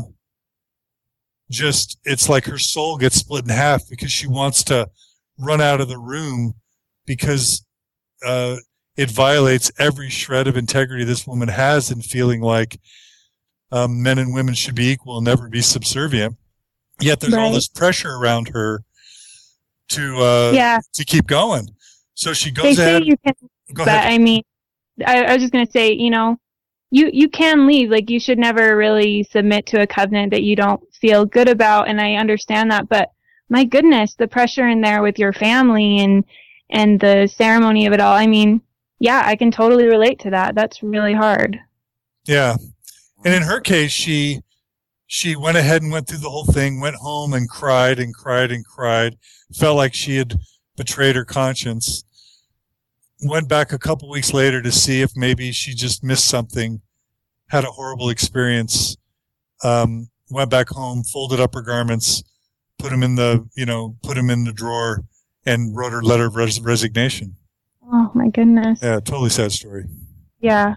just, it's like her soul gets split in half because she wants to run out of the room because uh, it violates every shred of integrity this woman has in feeling like um, men and women should be equal and never be subservient. Yet there's right. all this pressure around her to uh, yeah. to keep going. So she goes they say ahead. You can, go but ahead. I mean, I, I was just going to say, you know, you, you can leave. Like, you should never really submit to a covenant that you don't feel good about, and I understand that. But my goodness, the pressure in there with your family and and the ceremony of it all. I mean, yeah, I can totally relate to that. That's really hard. Yeah, and in her case, she she went ahead and went through the whole thing, went home and cried and cried and cried, felt like she had betrayed her conscience. Went back a couple weeks later to see if maybe she just missed something, had a horrible experience, um, went back home, folded up her garments, put them in the, you know, put them in the drawer, and wrote her letter of res- resignation. Oh my goodness. Yeah, totally sad story. Yeah.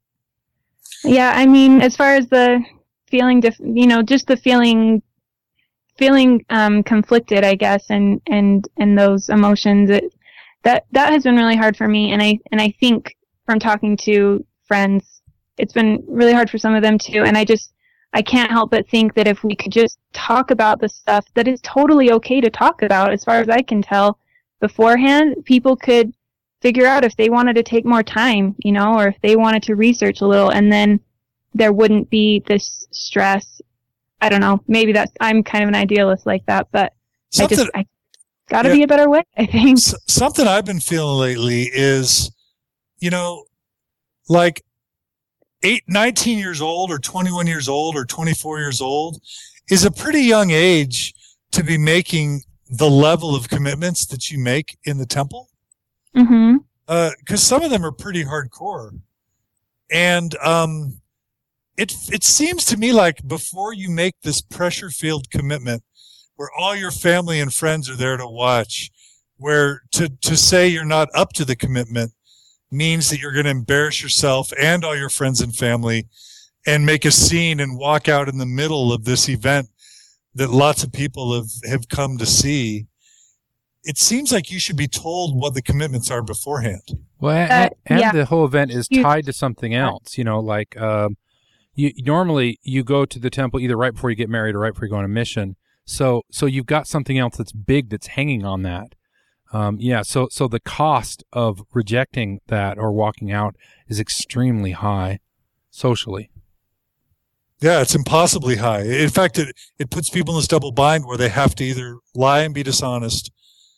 Yeah, I mean, as far as the feeling, dif- you know, just the feeling, feeling um, conflicted, I guess, and and and those emotions, it, that that has been really hard for me, and I and I think from talking to friends, it's been really hard for some of them too, and I just I can't help but think that if we could just talk about the stuff that is totally okay to talk about, as far as I can tell, beforehand, people could figure out if they wanted to take more time, you know, or if they wanted to research a little, and then there wouldn't be this stress. I don't know. Maybe that's, I'm kind of an idealist like that, but something, I just, I gotta yeah, be a better way, I think. Something I've been feeling lately is, you know, like eight, nineteen years old or twenty-one years old or twenty-four years old is a pretty young age to be making the level of commitments that you make in the temple. Mm-hmm. Uh, cause some of them are pretty hardcore. And, um, it, it seems to me like before you make this pressure filled commitment where all your family and friends are there to watch, where to, to say you're not up to the commitment means that you're going to embarrass yourself and all your friends and family and make a scene and walk out in the middle of this event that lots of people have, have come to see. It seems like you should be told what the commitments are beforehand. Well, and, uh, and yeah. the whole event is tied to something else, you know, like, um, you normally you go to the temple either right before you get married or right before you go on a mission. So, so you've got something else that's big that's hanging on that. Um, yeah. So, so the cost of rejecting that or walking out is extremely high socially. Yeah, it's impossibly high. In fact, it, it puts people in this double bind where they have to either lie and be dishonest,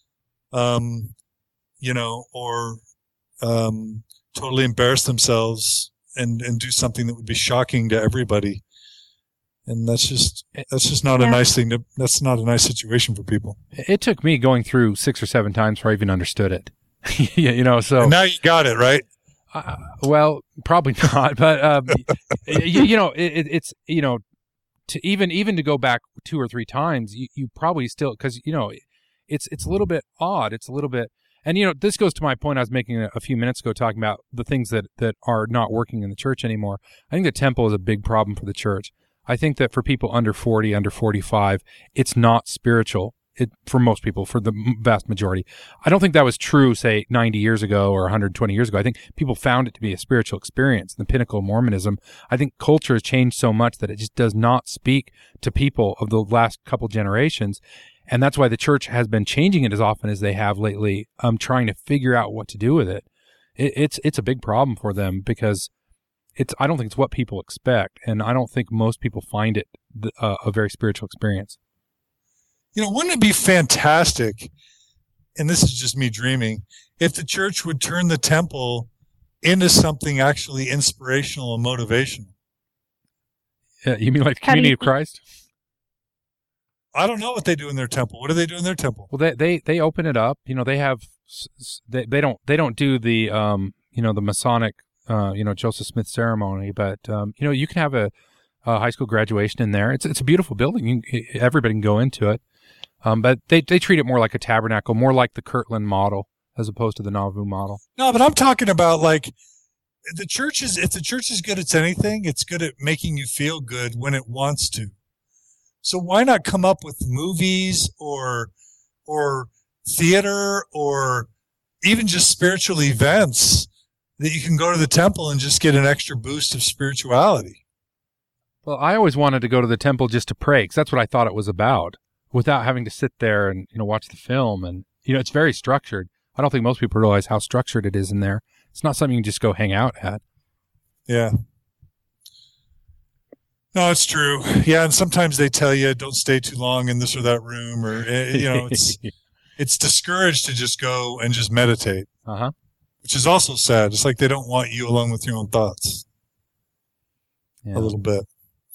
um, you know, or, um, totally embarrass themselves and, and do something that would be shocking to everybody. And that's just, that's just not yeah. a nice thing to, that's not a nice situation for people. It took me going through six or seven times before I even understood it. yeah, you know, so. And now you got it, right? Uh, well, probably not, but, um, you, you know, it, it's, you know, to even, even to go back two or three times, you, you probably still, cause you know, it's, it's a little bit odd. It's a little bit, and you know, this goes to my point I was making a, a few minutes ago, talking about the things that, that are not working in the church anymore. I think the temple is a big problem for the church. I think that for people under forty, under forty-five, it's not spiritual. It, for most people, for the vast majority. I don't think that was true, say, ninety years ago or one hundred twenty years ago. I think people found it to be a spiritual experience, the pinnacle of Mormonism. I think culture has changed so much that it just does not speak to people of the last couple generations. And that's why the church has been changing it as often as they have lately, um, trying to figure out what to do with it. it it's it's a big problem for them because it's I don't think it's what people expect, and I don't think most people find it uh, a very spiritual experience. You know, wouldn't it be fantastic, and this is just me dreaming, if the church would turn the temple into something actually inspirational and motivational? Yeah, you mean like the community of Christ? I don't know what they do in their temple. What do they do in their temple? Well, they they, they open it up. You know, they have they they don't they don't do the um you know the Masonic uh you know Joseph Smith ceremony, but um you know you can have a, a high school graduation in there. It's it's a beautiful building. You, everybody can go into it. Um, but they, they treat it more like a tabernacle, more like the Kirtland model as opposed to the Nauvoo model. No, but I'm talking about like the church is, if the church is good at anything, it's good at making you feel good when it wants to. So why not come up with movies or, or theater or even just spiritual events that you can go to the temple and just get an extra boost of spirituality? Well, I always wanted to go to the temple just to pray, because that's what I thought it was about, without having to sit there and, you know, watch the film. And, you know, it's very structured. I don't think most people realize how structured it is in there. It's not something you can just go hang out at. Yeah. No, it's true. Yeah, and sometimes they tell you don't stay too long in this or that room, or, you know, it's it's discouraged to just go and just meditate. Uh-huh. Which is also sad. It's like they don't want you alone with your own thoughts. Yeah. A little bit.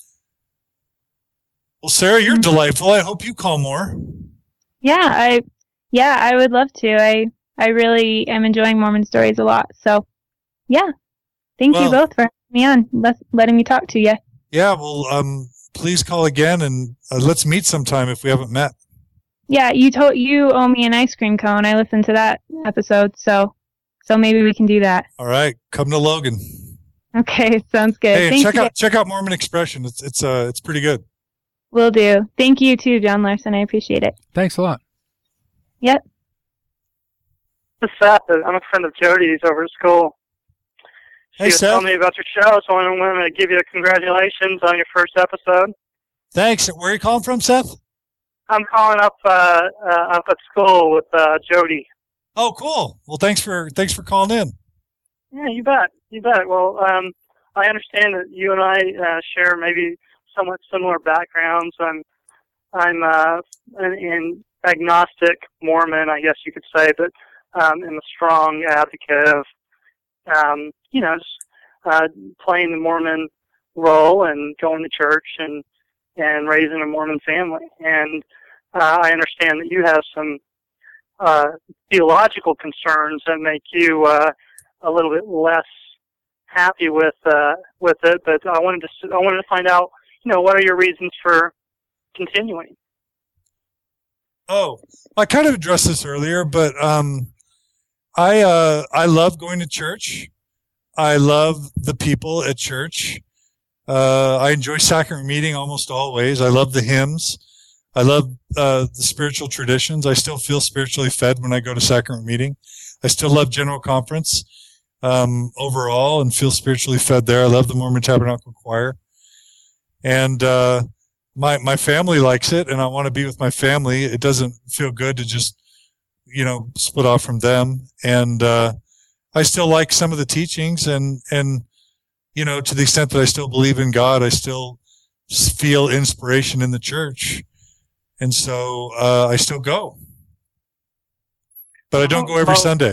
Well, Sarah, you're delightful. I hope you call more. Yeah, I yeah, I would love to. I I really am enjoying Mormon Stories a lot. So, yeah. Thank well, you both for having me on, let, letting me talk to you. Yeah, well, um, please call again, and uh, let's meet sometime if we haven't met. Yeah, you told you owe me an ice cream cone. I listened to that episode, so so maybe we can do that. All right, come to Logan. Okay, sounds good. Hey, Thank check you. out check out Mormon Expression. It's it's uh it's pretty good. Will do. Thank you too, John Larson. I appreciate it. Thanks a lot. Yep. This is Seth. I'm a friend of Jody's over at school. She Hey, was Seth. telling me about your show, so I wanted to give you congratulations on your first episode. Thanks. Where are you calling from, Seth? I'm calling up uh, uh, up at school with uh, Jody. Oh, cool. Well, thanks for thanks for calling in. Yeah, you bet. You bet. Well, um, I understand that you and I uh, share maybe somewhat similar backgrounds. I'm I'm uh, an, an agnostic Mormon, I guess you could say, but um, I'm a strong advocate of um, you know just, uh, playing the Mormon role and going to church and and raising a Mormon family. And uh, I understand that you have some uh, theological concerns that make you uh, a little bit less happy with uh, with it. But I wanted to I wanted to find out, you know, what are your reasons for continuing? Oh, I kind of addressed this earlier, but um, I uh, I love going to church. I love the people at church. Uh, I enjoy sacrament meeting almost always. I love the hymns. I love uh, the spiritual traditions. I still feel spiritually fed when I go to sacrament meeting. I still love General Conference um, overall and feel spiritually fed there. I love the Mormon Tabernacle Choir. And uh, my my family likes it, and I want to be with my family. It doesn't feel good to just, you know, split off from them. And uh, I still like some of the teachings, and and you know, to the extent that I still believe in God, I still feel inspiration in the church. And so uh, I still go. But I don't go every well, Sunday.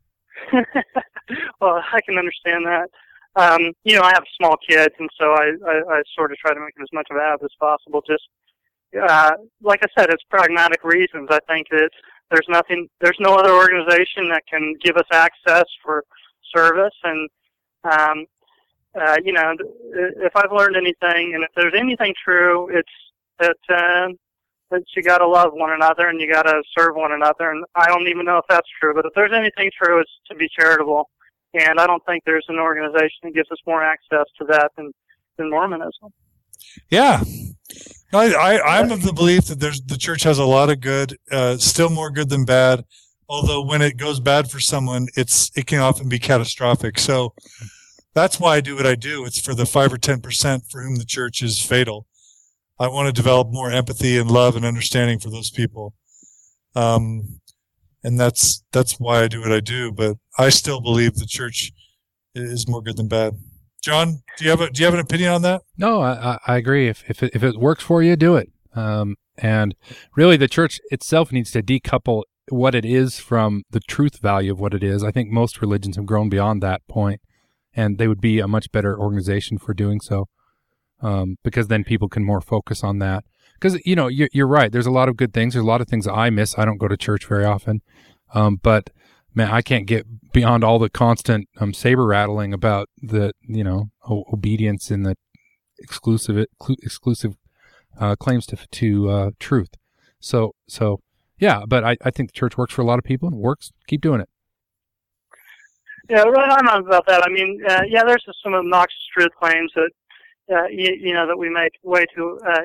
Well, I can understand that. Um, you know, I have small kids, and so I, I, I sort of try to make them as much of a habit as possible. Just, uh, like I said, it's pragmatic reasons. I think that there's nothing, there's no other organization that can give us access for service. And, um, Uh, you know, if I've learned anything, and if there's anything true, it's that uh, that you got to love one another and you got to serve one another. And I don't even know if that's true, but if there's anything true, it's to be charitable. And I don't think there's an organization that gives us more access to that than, than Mormonism. Yeah. I, I, I'm of the belief that there's the church has a lot of good, uh, still more good than bad. Although when it goes bad for someone, it's it can often be catastrophic. So that's why I do what I do. It's for the five or ten percent for whom the church is fatal. I want to develop more empathy and love and understanding for those people. Um, and that's, that's why I do what I do. But I still believe the church is more good than bad. John, do you have a, do you have an opinion on that? No, I, I agree. If, if it, if it works for you, do it. Um, and really the church itself needs to decouple what it is from the truth value of what it is. I think most religions have grown beyond that point. And they would be a much better organization for doing so, um, because then people can more focus on that. Because, you know, you're, you're right. There's a lot of good things. There's a lot of things I miss. I don't go to church very often. Um, but, man, I can't get beyond all the constant um, saber rattling about the, you know, o- obedience and the exclusive exclusive uh, claims to to uh, truth. So, so yeah, but I, I think the church works for a lot of people and it works. Keep doing it. Yeah, right on about that. I mean, uh, yeah, there's some obnoxious truth claims that uh, you, you know that we make way too uh,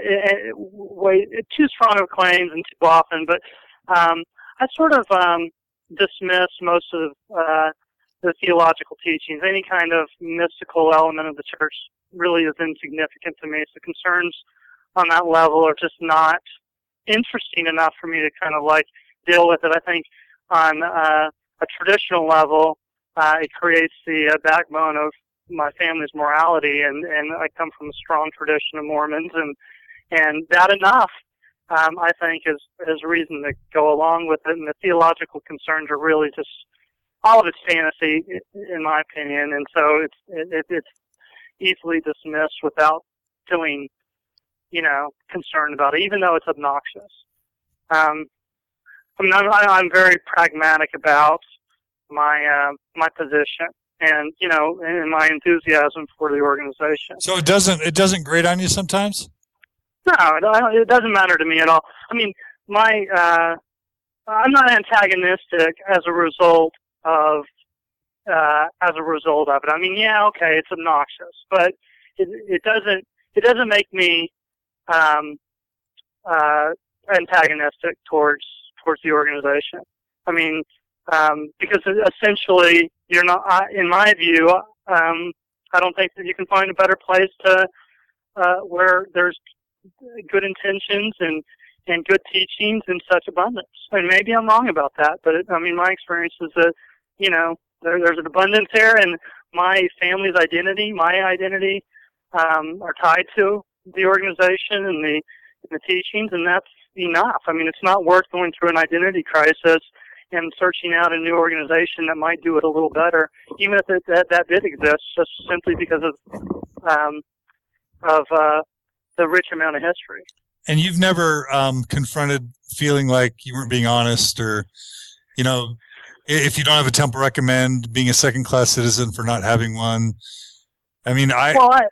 way too strong of claims and too often. But um, I sort of um, dismiss most of uh, the theological teachings. Any kind of mystical element of the church really is insignificant to me. So concerns on that level are just not interesting enough for me to kind of like deal with it. I think on uh, a traditional level, uh, it creates the uh, backbone of my family's morality, and, and I come from a strong tradition of Mormons, and and that enough, um, I think, is is reason to go along with it. And the theological concerns are really just all of it's fantasy, in my opinion, and so it's it, it's easily dismissed without feeling, you know, concerned about it, even though it's obnoxious. Um, I mean, I'm, I'm very pragmatic about my uh, my position, and you know, and my enthusiasm for the organization. So it doesn't it doesn't grate on you sometimes? No, it, it doesn't matter to me at all. I mean, my uh, I'm not antagonistic as a result of uh, as a result of it. I mean, yeah, okay, it's obnoxious, but it, it doesn't it doesn't make me um, uh, antagonistic towards towards the organization. I mean, um, because essentially, you're not. I, in my view, um, I don't think that you can find a better place to uh, where there's good intentions and and good teachings in such abundance. And maybe I'm wrong about that, but it, I mean, my experience is that you know there, there's an abundance there, and my family's identity, my identity, um, are tied to the organization and the and the teachings, and that's enough. I mean, it's not worth going through an identity crisis and searching out a new organization that might do it a little better, even if it, that that did exist, just simply because of um, of uh, the rich amount of history. And you've never um, confronted feeling like you weren't being honest, or, you know, if you don't have a temple recommend, being a second-class citizen for not having one. I mean, I. Well, I,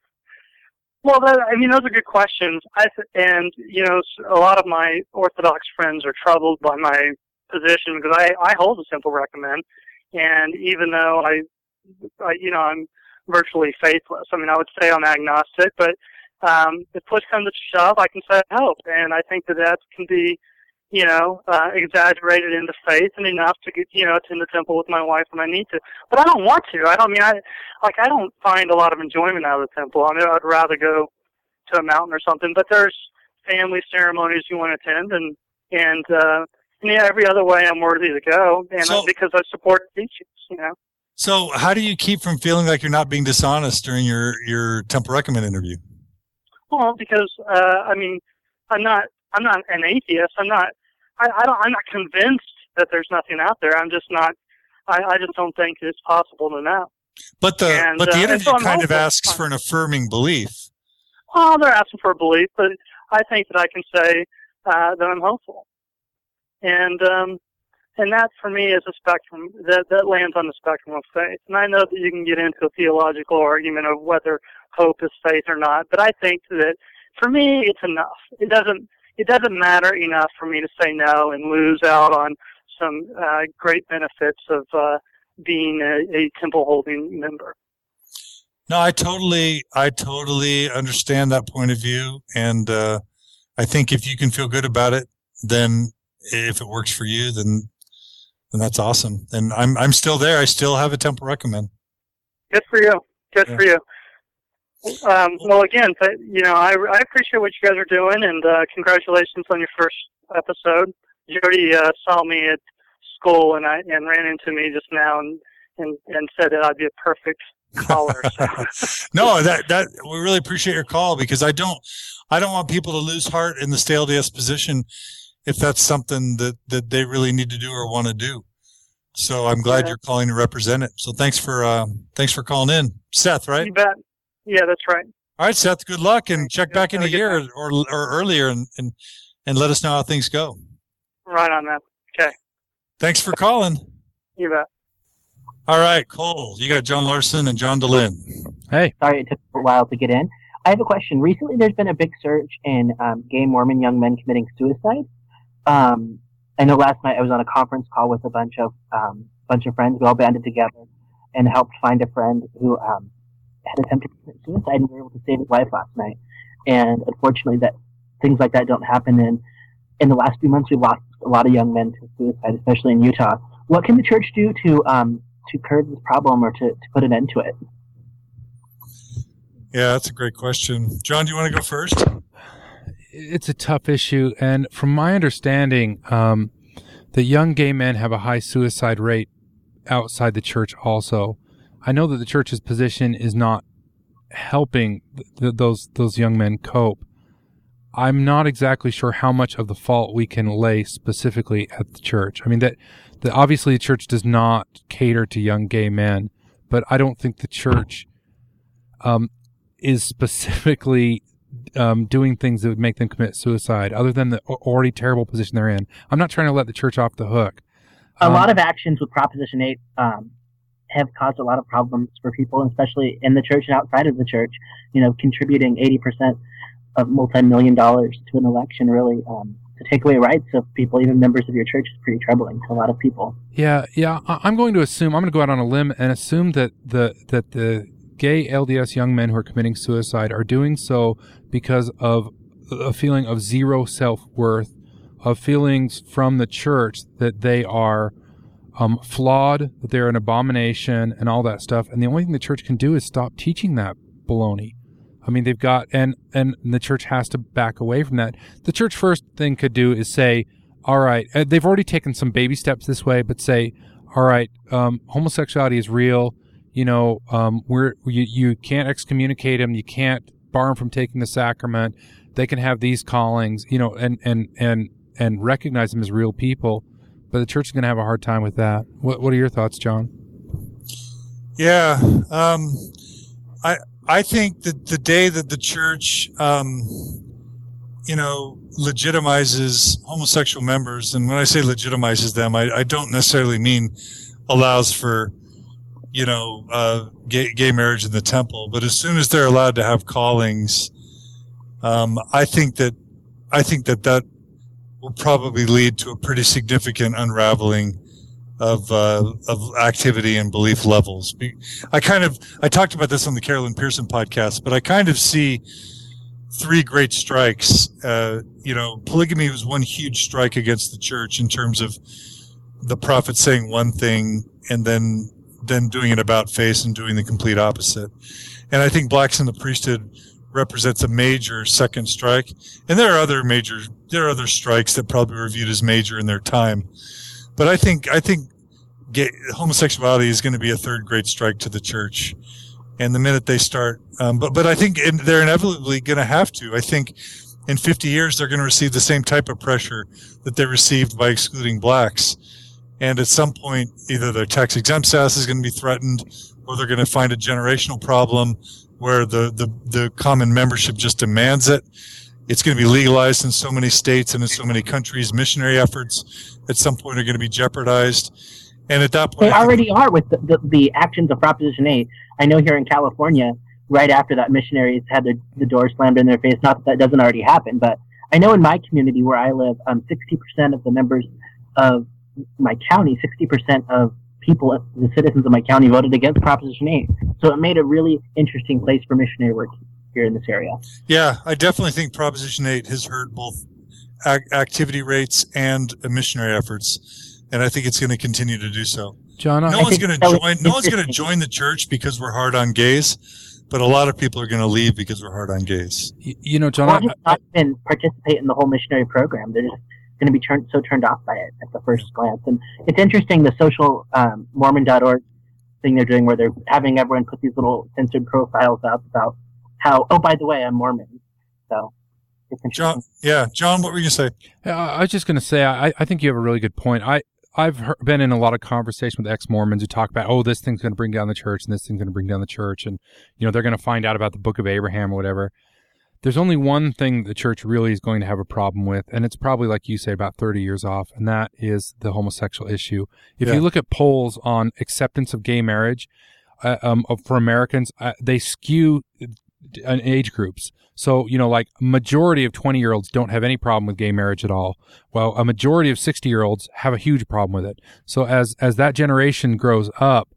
well, that, I mean, those are good questions. I and you know, a lot of my Orthodox friends are troubled by my position because I, I hold a simple recommend, and even though I, I, you know, I'm virtually faithless. I mean, I would say I'm agnostic, but um, if push comes to shove, I can say help, and I think that that can be, you know, uh, exaggerated into faith and enough to get, you know, attend the temple with my wife when I need to. But I don't want to. I don't I mean I like I don't find a lot of enjoyment out of the temple. I mean, I'd rather go to a mountain or something. But there's family ceremonies you want to attend, and and uh, yeah, every other way I'm worthy to go, and So- I, because I support the teachings, you know. So how do you keep from feeling like you're not being dishonest during your, your temple recommend interview? Well, because uh, I mean, I'm not I'm not an atheist. I'm not. I, I don't. I'm not convinced that there's nothing out there. I'm just not. I, I just don't think it's possible to know. But the And, but the uh, and interview so I'm kind of hopeful. asks for an affirming belief. Well, they're asking for a belief, but I think that I can say uh, that I'm hopeful, and um, and that for me is a spectrum that that lands on the spectrum of faith. And I know that you can get into a theological argument of whether hope is faith or not, but I think that for me it's enough. It doesn't it doesn't matter enough for me to say no and lose out on some uh, great benefits of uh, being a, a temple holding member. No, I totally, I totally understand that point of view, and uh, I think if you can feel good about it, then if it works for you, then then that's awesome. And I'm I'm still there. I still have a temple recommend. Good for you. Good Yeah. for you. Um, well, again, th- you know, I, I appreciate what you guys are doing, and uh, congratulations on your first episode. Jody uh, saw me at school, and I and ran into me just now, and and, and said that I'd be a perfect caller. So. No, that that we really appreciate your call, because I don't I don't want people to lose heart in the stay L D S position if that's something that, that they really need to do or want to do. So I'm glad Yeah. you're calling to represent it. So thanks for uh, thanks for calling in, Seth. Right? You bet. Yeah, that's right. All right, Seth. Good luck, and check Yeah, back in a have a good year time. or or earlier, and, and and let us know how things go. Right on that. Okay. Thanks for calling. You bet. All right, Cole. You got John Larson and John DeLynn. Hey, Sorry it took a while to get in. I have a question. Recently, there's been a big surge in um, gay Mormon young men committing suicide. Um, I know last night I was on a conference call with a bunch of um, bunch of friends. We all banded together, and helped find a friend who um, had attempted to commit suicide, and we were able to save his life last night. And unfortunately, that things like that don't happen. And in the last few months, we've lost a lot of young men to suicide, especially in Utah. What can the church do to um, to curb this problem or to, to put an end to it? Yeah, that's a great question. John, do you want to go first? It's a tough issue, and from my understanding, um, the young gay men have a high suicide rate outside the church also. I know that the church's position is not helping th- those those young men cope. I'm not exactly sure how much of the fault we can lay specifically at the church. I mean, that, that obviously the church does not cater to young gay men, but I don't think the church um, is specifically um, doing things that would make them commit suicide, other than the already terrible position they're in. I'm not trying to let the church off the hook. A Um, lot of actions with Proposition eight um, have caused a lot of problems for people, especially in the church and outside of the church. You know, contributing eighty percent of multi-million dollars to an election, really, um, to take away rights of people, even members of your church, is pretty troubling to a lot of people. Yeah, yeah. I- I'm going to assume, I'm going to go out on a limb and assume that the that the gay L D S young men who are committing suicide are doing so because of a feeling of zero self-worth, of feelings from the church that they are um, flawed, that they're an abomination, and all that stuff. And the only thing the church can do is stop teaching that baloney. I mean, they've got, and, and the church has to back away from that. The church first thing could do is say, all right, uh, they've already taken some baby steps this way, but say, all right, um, homosexuality is real. You know, um, we're, you, you can't excommunicate them. You can't bar them from taking the sacrament. They can have these callings, you know, and, and, and, and recognize them as real people. But the church is going to have a hard time with that. What, what are your thoughts, John? Yeah. Um, I, I think that the day that the church, um, you know, legitimizes homosexual members, and when I say legitimizes them, I, I don't necessarily mean allows for, you know, uh, gay, gay marriage in the temple, but as soon as they're allowed to have callings, um, I think that, I think that that will probably lead to a pretty significant unraveling of uh, of activity and belief levels. I kind of I talked about this on the Carolyn Pearson podcast, but I kind of see three great strikes. Uh, you know, polygamy was one huge strike against the church in terms of the prophet saying one thing and then then doing an about face and doing the complete opposite. And I think blacks in the priesthood represents a major second strike. And there are other major there are other strikes that probably were viewed as major in their time. But I think I think gay, homosexuality is going to be a third great strike to the church, and the minute they start, um, but but I think in, they're inevitably going to have to. I think in fifty years they're going to receive the same type of pressure that they received by excluding blacks, and at some point either their tax exempt status is going to be threatened, or they're going to find a generational problem where the the the common membership just demands it. It's going to be legalized in so many states and in so many countries. Missionary efforts at some point are going to be jeopardized. And at that point, they already are with the, the, the actions of Proposition eight. I know here in California, right after that, missionaries had their, the door slammed in their face. Not that that doesn't already happen, but I know in my community where I live, um, sixty percent of the members of my county, sixty percent of people, the citizens of my county, voted against Proposition eight. So it made a really interesting place for missionary work here in this area. Yeah, I definitely think Proposition eight has hurt both ac- activity rates and missionary efforts, and I think it's going to continue to do so. John, no I one's going to join. No one's going to interesting. join the church because we're hard on gays, but a lot of people are going to leave because we're hard on gays. y- you know, John, Or I, just I, not even participate in the whole missionary program. They're just going to be turned so turned off by it at the first glance. And it's interesting, the social um, Mormon dot org thing they're doing where they're having everyone put these little censored profiles up about how, oh, by the way, I'm Mormon. So it's interesting. John, yeah, John, what were you going to say? Uh, I was just going to say, I, I think you have a really good point. I, I've heard, been in a lot of conversation with ex-Mormons who talk about, oh, this thing's going to bring down the church and this thing's going to bring down the church. And, you know, they're going to find out about the Book of Abraham or whatever. There's only one thing the church really is going to have a problem with, and it's probably, like you say, about thirty years off, and that is the homosexual issue. If Yeah. you look at polls on acceptance of gay marriage uh, um, for Americans, uh, they skew uh, age groups. So, you know, like a majority of twenty-year-olds don't have any problem with gay marriage at all. Well, a majority of sixty-year-olds have a huge problem with it. So as as that generation grows up,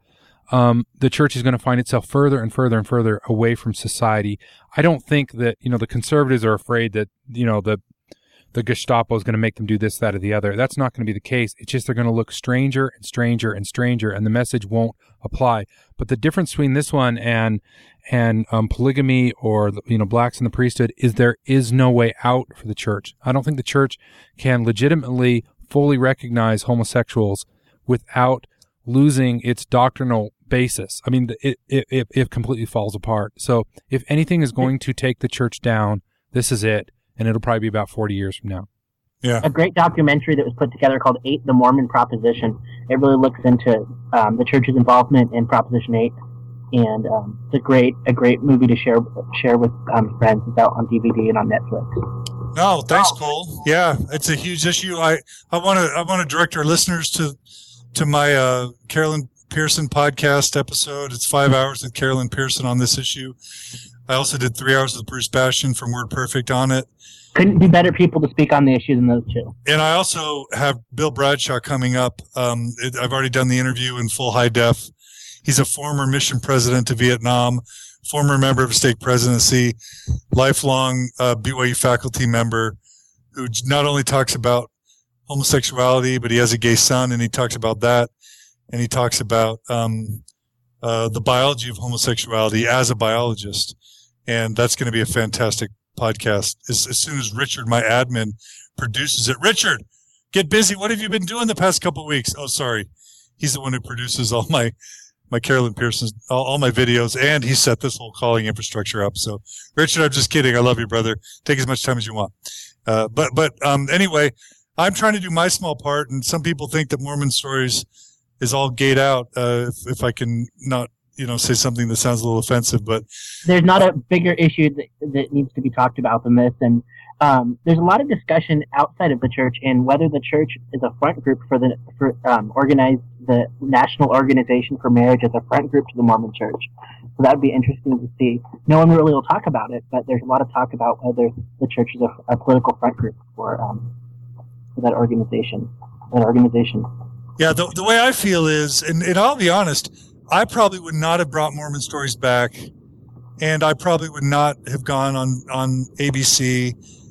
um, the church is going to find itself further and further and further away from society. I don't think that, you know, the conservatives are afraid that, you know, the the Gestapo is going to make them do this, that, or the other. That's not going to be the case. It's just they're going to look stranger and stranger and stranger, and the message won't apply. But the difference between this one and and um, polygamy or, you know, blacks in the priesthood is there is no way out for the church. I don't think the church can legitimately fully recognize homosexuals without losing its doctrinal basis. I mean, it, it, it, it completely falls apart. So if anything is going to take the church down, this is it. And it'll probably be about forty years from now. Yeah. A great documentary that was put together called Eight, the Mormon Proposition. It really looks into um, the church's involvement in Proposition eight. And um, it's a great, a great movie to share share with um, friends. It's out on D V D and on Netflix. No, thanks, Cole. Yeah, it's a huge issue. I, I want to I want to direct our listeners to to my uh, Carolyn Pearson podcast episode. It's five hours with Carolyn Pearson on this issue. I also did three hours with Bruce Bastion from Word Perfect on it. Couldn't be better people to speak on the issue than those two. And I also have Bill Bradshaw coming up. Um, it, I've already done the interview in full high def. He's a former mission president to Vietnam, former member of stake presidency, lifelong uh, B Y U faculty member who not only talks about homosexuality, but he has a gay son, and he talks about that. And he talks about um, uh, the biology of homosexuality as a biologist. And that's going to be a fantastic podcast as, as soon as Richard, my admin, produces it. Richard, get busy. What have you been doing the past couple of weeks? Oh, sorry. He's the one who produces all my, my Carolyn Pearson's, all, all my videos, and he set this whole calling infrastructure up. So, Richard, I'm just kidding. I love you, brother. Take as much time as you want. Uh, but, but, um, anyway, I'm trying to do my small part, and some people think that Mormon Stories is all gayed out, uh, if, if I can not, you know, say something that sounds a little offensive, but there's not a bigger issue that, that needs to be talked about than this. And um, there's a lot of discussion outside of the church in whether the church is a front group for the for um, organized the National Organization for Marriage as a front group to the Mormon Church. So that would be interesting to see. No one really will talk about it, but there's a lot of talk about whether the church is a, a political front group for um, for that organization. That organization. Yeah, the the way I feel is, and, and I'll be honest, I probably would not have brought Mormon Stories back, and I probably would not have gone on, on A B C.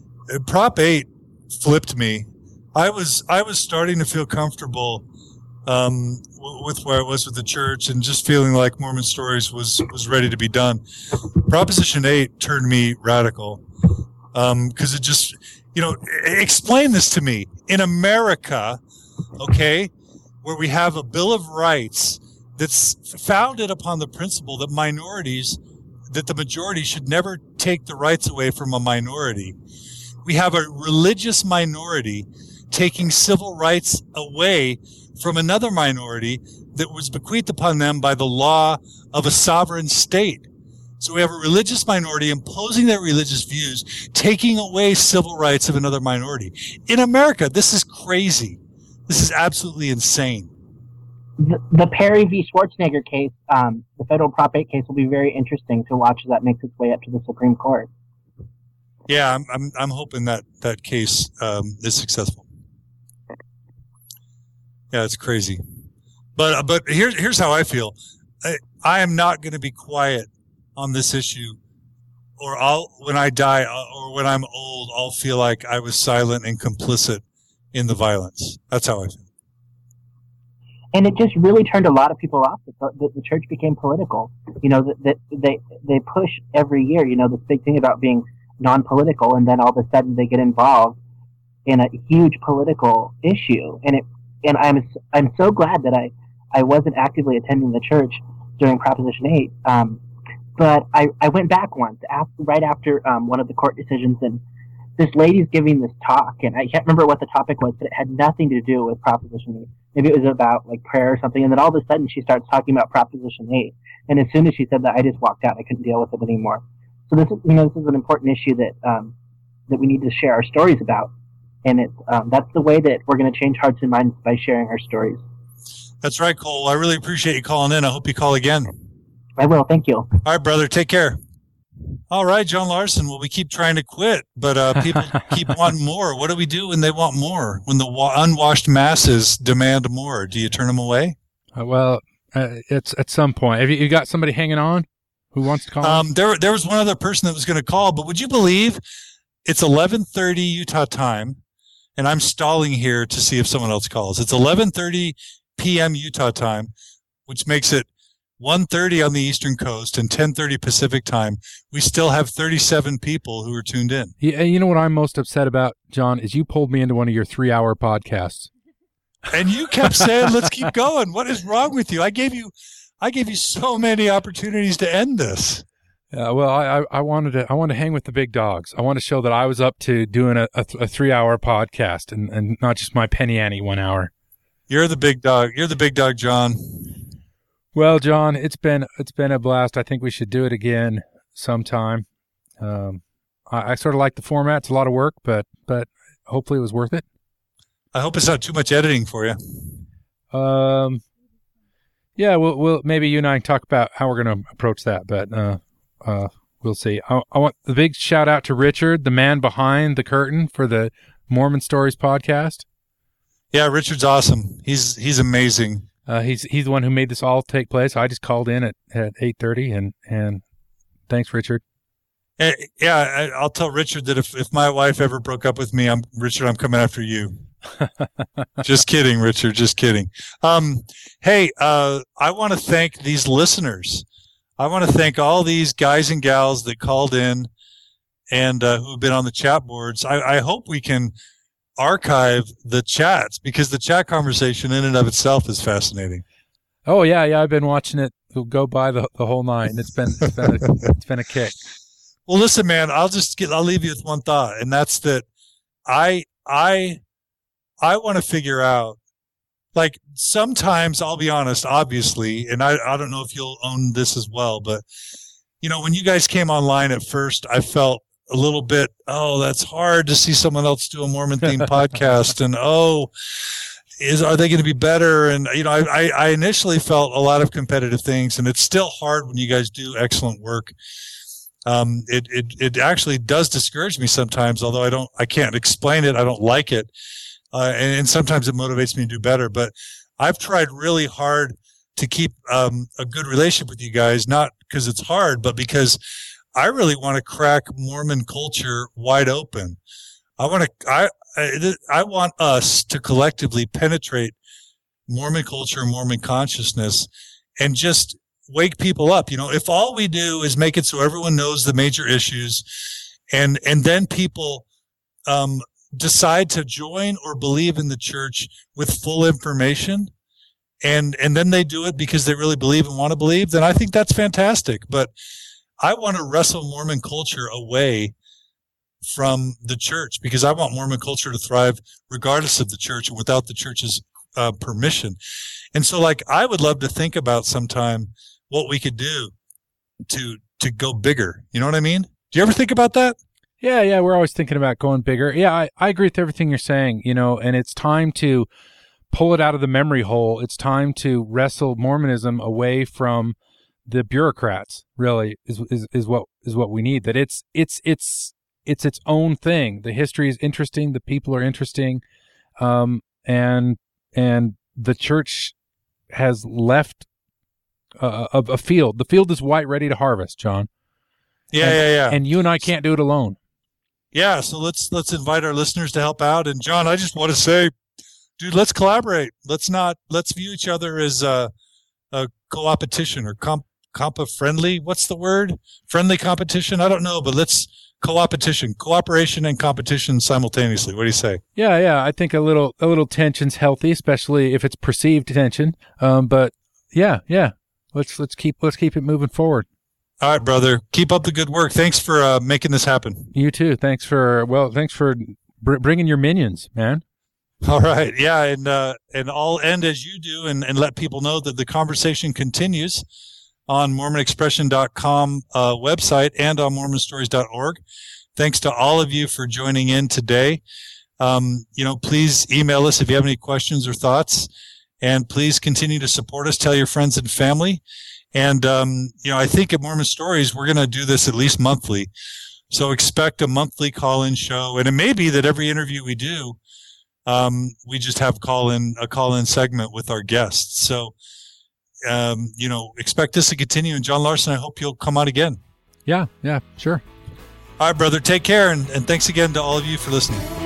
Prop eight flipped me. I was I was starting to feel comfortable um, w- with where I was with the church, and just feeling like Mormon Stories was, was ready to be done. Proposition eight turned me radical um, because it just, you know, explain this to me. In America, okay, where we have a Bill of Rights that's founded upon the principle that minorities, that the majority should never take the rights away from a minority. We have a religious minority taking civil rights away from another minority that was bequeathed upon them by the law of a sovereign state. So we have a religious minority imposing their religious views, taking away civil rights of another minority. In America, this is crazy. This is absolutely insane. The, the Perry v. Schwarzenegger case, um, the federal Prop eight case, will be very interesting to watch as that makes its way up to the Supreme Court. Yeah, I'm I'm, I'm hoping that that case um, is successful. Yeah, it's crazy, but but here's here's how I feel. I, I am not going to be quiet on this issue, or I'll when I die or when I'm old, I'll feel like I was silent and complicit in the violence. That's how I feel. And it just really turned a lot of people off. The, the, the church became political. You know, that the, they they push every year. You know, this big thing about being non-political, and then all of a sudden they get involved in a huge political issue. And it and I'm I'm so glad that I I wasn't actively attending the church during Proposition eight. Um, but I I went back once after right after um, one of the court decisions, and this lady's giving this talk, and I can't remember what the topic was, but it had nothing to do with Proposition eight. Maybe it was about like prayer or something, and then all of a sudden she starts talking about Proposition eight. And as soon as she said that, I just walked out. I couldn't deal with it anymore. So this is, you know, this is an important issue that um, that we need to share our stories about, and it's um, that's the way that we're going to change hearts and minds, by sharing our stories. That's right, Cole. I really appreciate you calling in. I hope you call again. I will. Thank you. All right, brother. Take care. All right, John Larson. Well, we keep trying to quit, but uh, people keep wanting more. What do we do when they want more? When the wa- unwashed masses demand more, do you turn them away? Uh, well, Uh, it's at some point. Have you, you got somebody hanging on who wants to call? Um, there, there was one other person that was going to call, but would you believe it's eleven thirty Utah time, and I'm stalling here to see if someone else calls. It's eleven thirty p.m. Utah time, which makes it one thirty on the Eastern Coast and ten thirty Pacific time. We still have thirty-seven people who are tuned in. Yeah, you know what I'm most upset about, John, is you pulled me into one of your three-hour podcasts. And you kept saying, let's keep going. What is wrong with you? I gave you I gave you so many opportunities to end this. Uh, well, I, I, I wanted to I wanted to hang with the big dogs. I want to show that I was up to doing a, a, a three-hour podcast and, and not just my penny ante one hour. You're the big dog. You're the big dog, John. Well, John, it's been it's been a blast. I think we should do it again sometime. Um, I, I sort of like the format. It's a lot of work, but but hopefully it was worth it. I hope it's not too much editing for you. Um, yeah, we'll we'll maybe you and I can talk about how we're going to approach that, but uh, uh, we'll see. I, I want the big shout out to Richard, the man behind the curtain for the Mormon Stories podcast. Yeah, Richard's awesome. He's he's amazing. Uh, he's he's the one who made this all take place. I just called in at, at eight thirty, and, and thanks, Richard. Uh, yeah, I, I'll tell Richard that if, if my wife ever broke up with me, I'm Richard, I'm coming after you. Just kidding, Richard. Just kidding. Um, hey, uh, I want to thank these listeners. I want to thank all these guys and gals that called in and uh, who've been on the chat boards. I, I hope we can archive the chats because the chat conversation in and of itself is fascinating. Oh yeah, yeah. I've been watching it go by the the whole nine. It's been it's been a, it's been a kick. Well, listen, man. I'll just get. I'll leave you with one thought, and that's that. I I. I want to figure out, like, sometimes I'll be honest, obviously, and I, I don't know if you'll own this as well, but, you know, when you guys came online at first, I felt a little bit, oh, that's hard to see someone else do a Mormon themed podcast. And, oh, is, are they going to be better? And, you know, I, I initially felt a lot of competitive things, and it's still hard when you guys do excellent work. Um, it, it, it actually does discourage me sometimes, although I don't, I can't explain it. I don't like it. Uh, and, and sometimes it motivates me to do better. But I've tried really hard to keep um, a good relationship with you guys, not because it's hard, but because I really want to crack Mormon culture wide open. I want to, I, I, I want us to collectively penetrate Mormon culture, Mormon consciousness, and just wake people up. You know, if all we do is make it so everyone knows the major issues, and and then people um, decide to join or believe in the church with full information, and and then they do it because they really believe and want to believe, then I think that's fantastic. But I want to wrestle Mormon culture away from the church because I want Mormon culture to thrive regardless of the church and without the church's uh, permission. And so, like, I would love to think about sometime what we could do to to go bigger. You know what I mean? Do you ever think about that? Yeah, yeah, we're always thinking about going bigger. Yeah, I, I agree with everything you're saying, you know, and it's time to pull it out of the memory hole. It's time to wrestle Mormonism away from the bureaucrats, really, is is, is what is what we need. That it's it's it's it's its own thing. The history is interesting, the people are interesting, um, and and the church has left a, a, a field. The field is white, ready to harvest, John. Yeah, and, yeah, yeah. And you and I can't do it alone. Yeah, so let's let's invite our listeners to help out. And John, I just want to say, dude, let's collaborate. Let's not let's view each other as a, a co-opetition or comp compa friendly. What's the word? Friendly competition? I don't know, but let's co-opetition, cooperation and competition simultaneously. What do you say? Yeah, yeah. I think a little a little tension's healthy, especially if it's perceived tension. Um, but yeah, yeah. Let's let's keep let's keep it moving forward. All right, brother. Keep up the good work. Thanks for uh, making this happen. You too. Thanks for well. Thanks for br- bringing your minions, man. All right. Yeah, and uh, and I'll end as you do, and, and let people know that the conversation continues on Mormon Expression dot com uh, website and on Mormon Stories dot org. Thanks to all of you for joining in today. Um, you know, please email us if you have any questions or thoughts, and please continue to support us. Tell your friends and family. And, um, you know, I think at Mormon Stories, we're going to do this at least monthly. So expect a monthly call-in show. And it may be that every interview we do, um, we just have call-in, a call-in segment with our guests. So um, you know, expect this to continue. And John Larson, I hope you'll come out again. Yeah, yeah, sure. All right, brother. Take care, and, and thanks again to all of you for listening.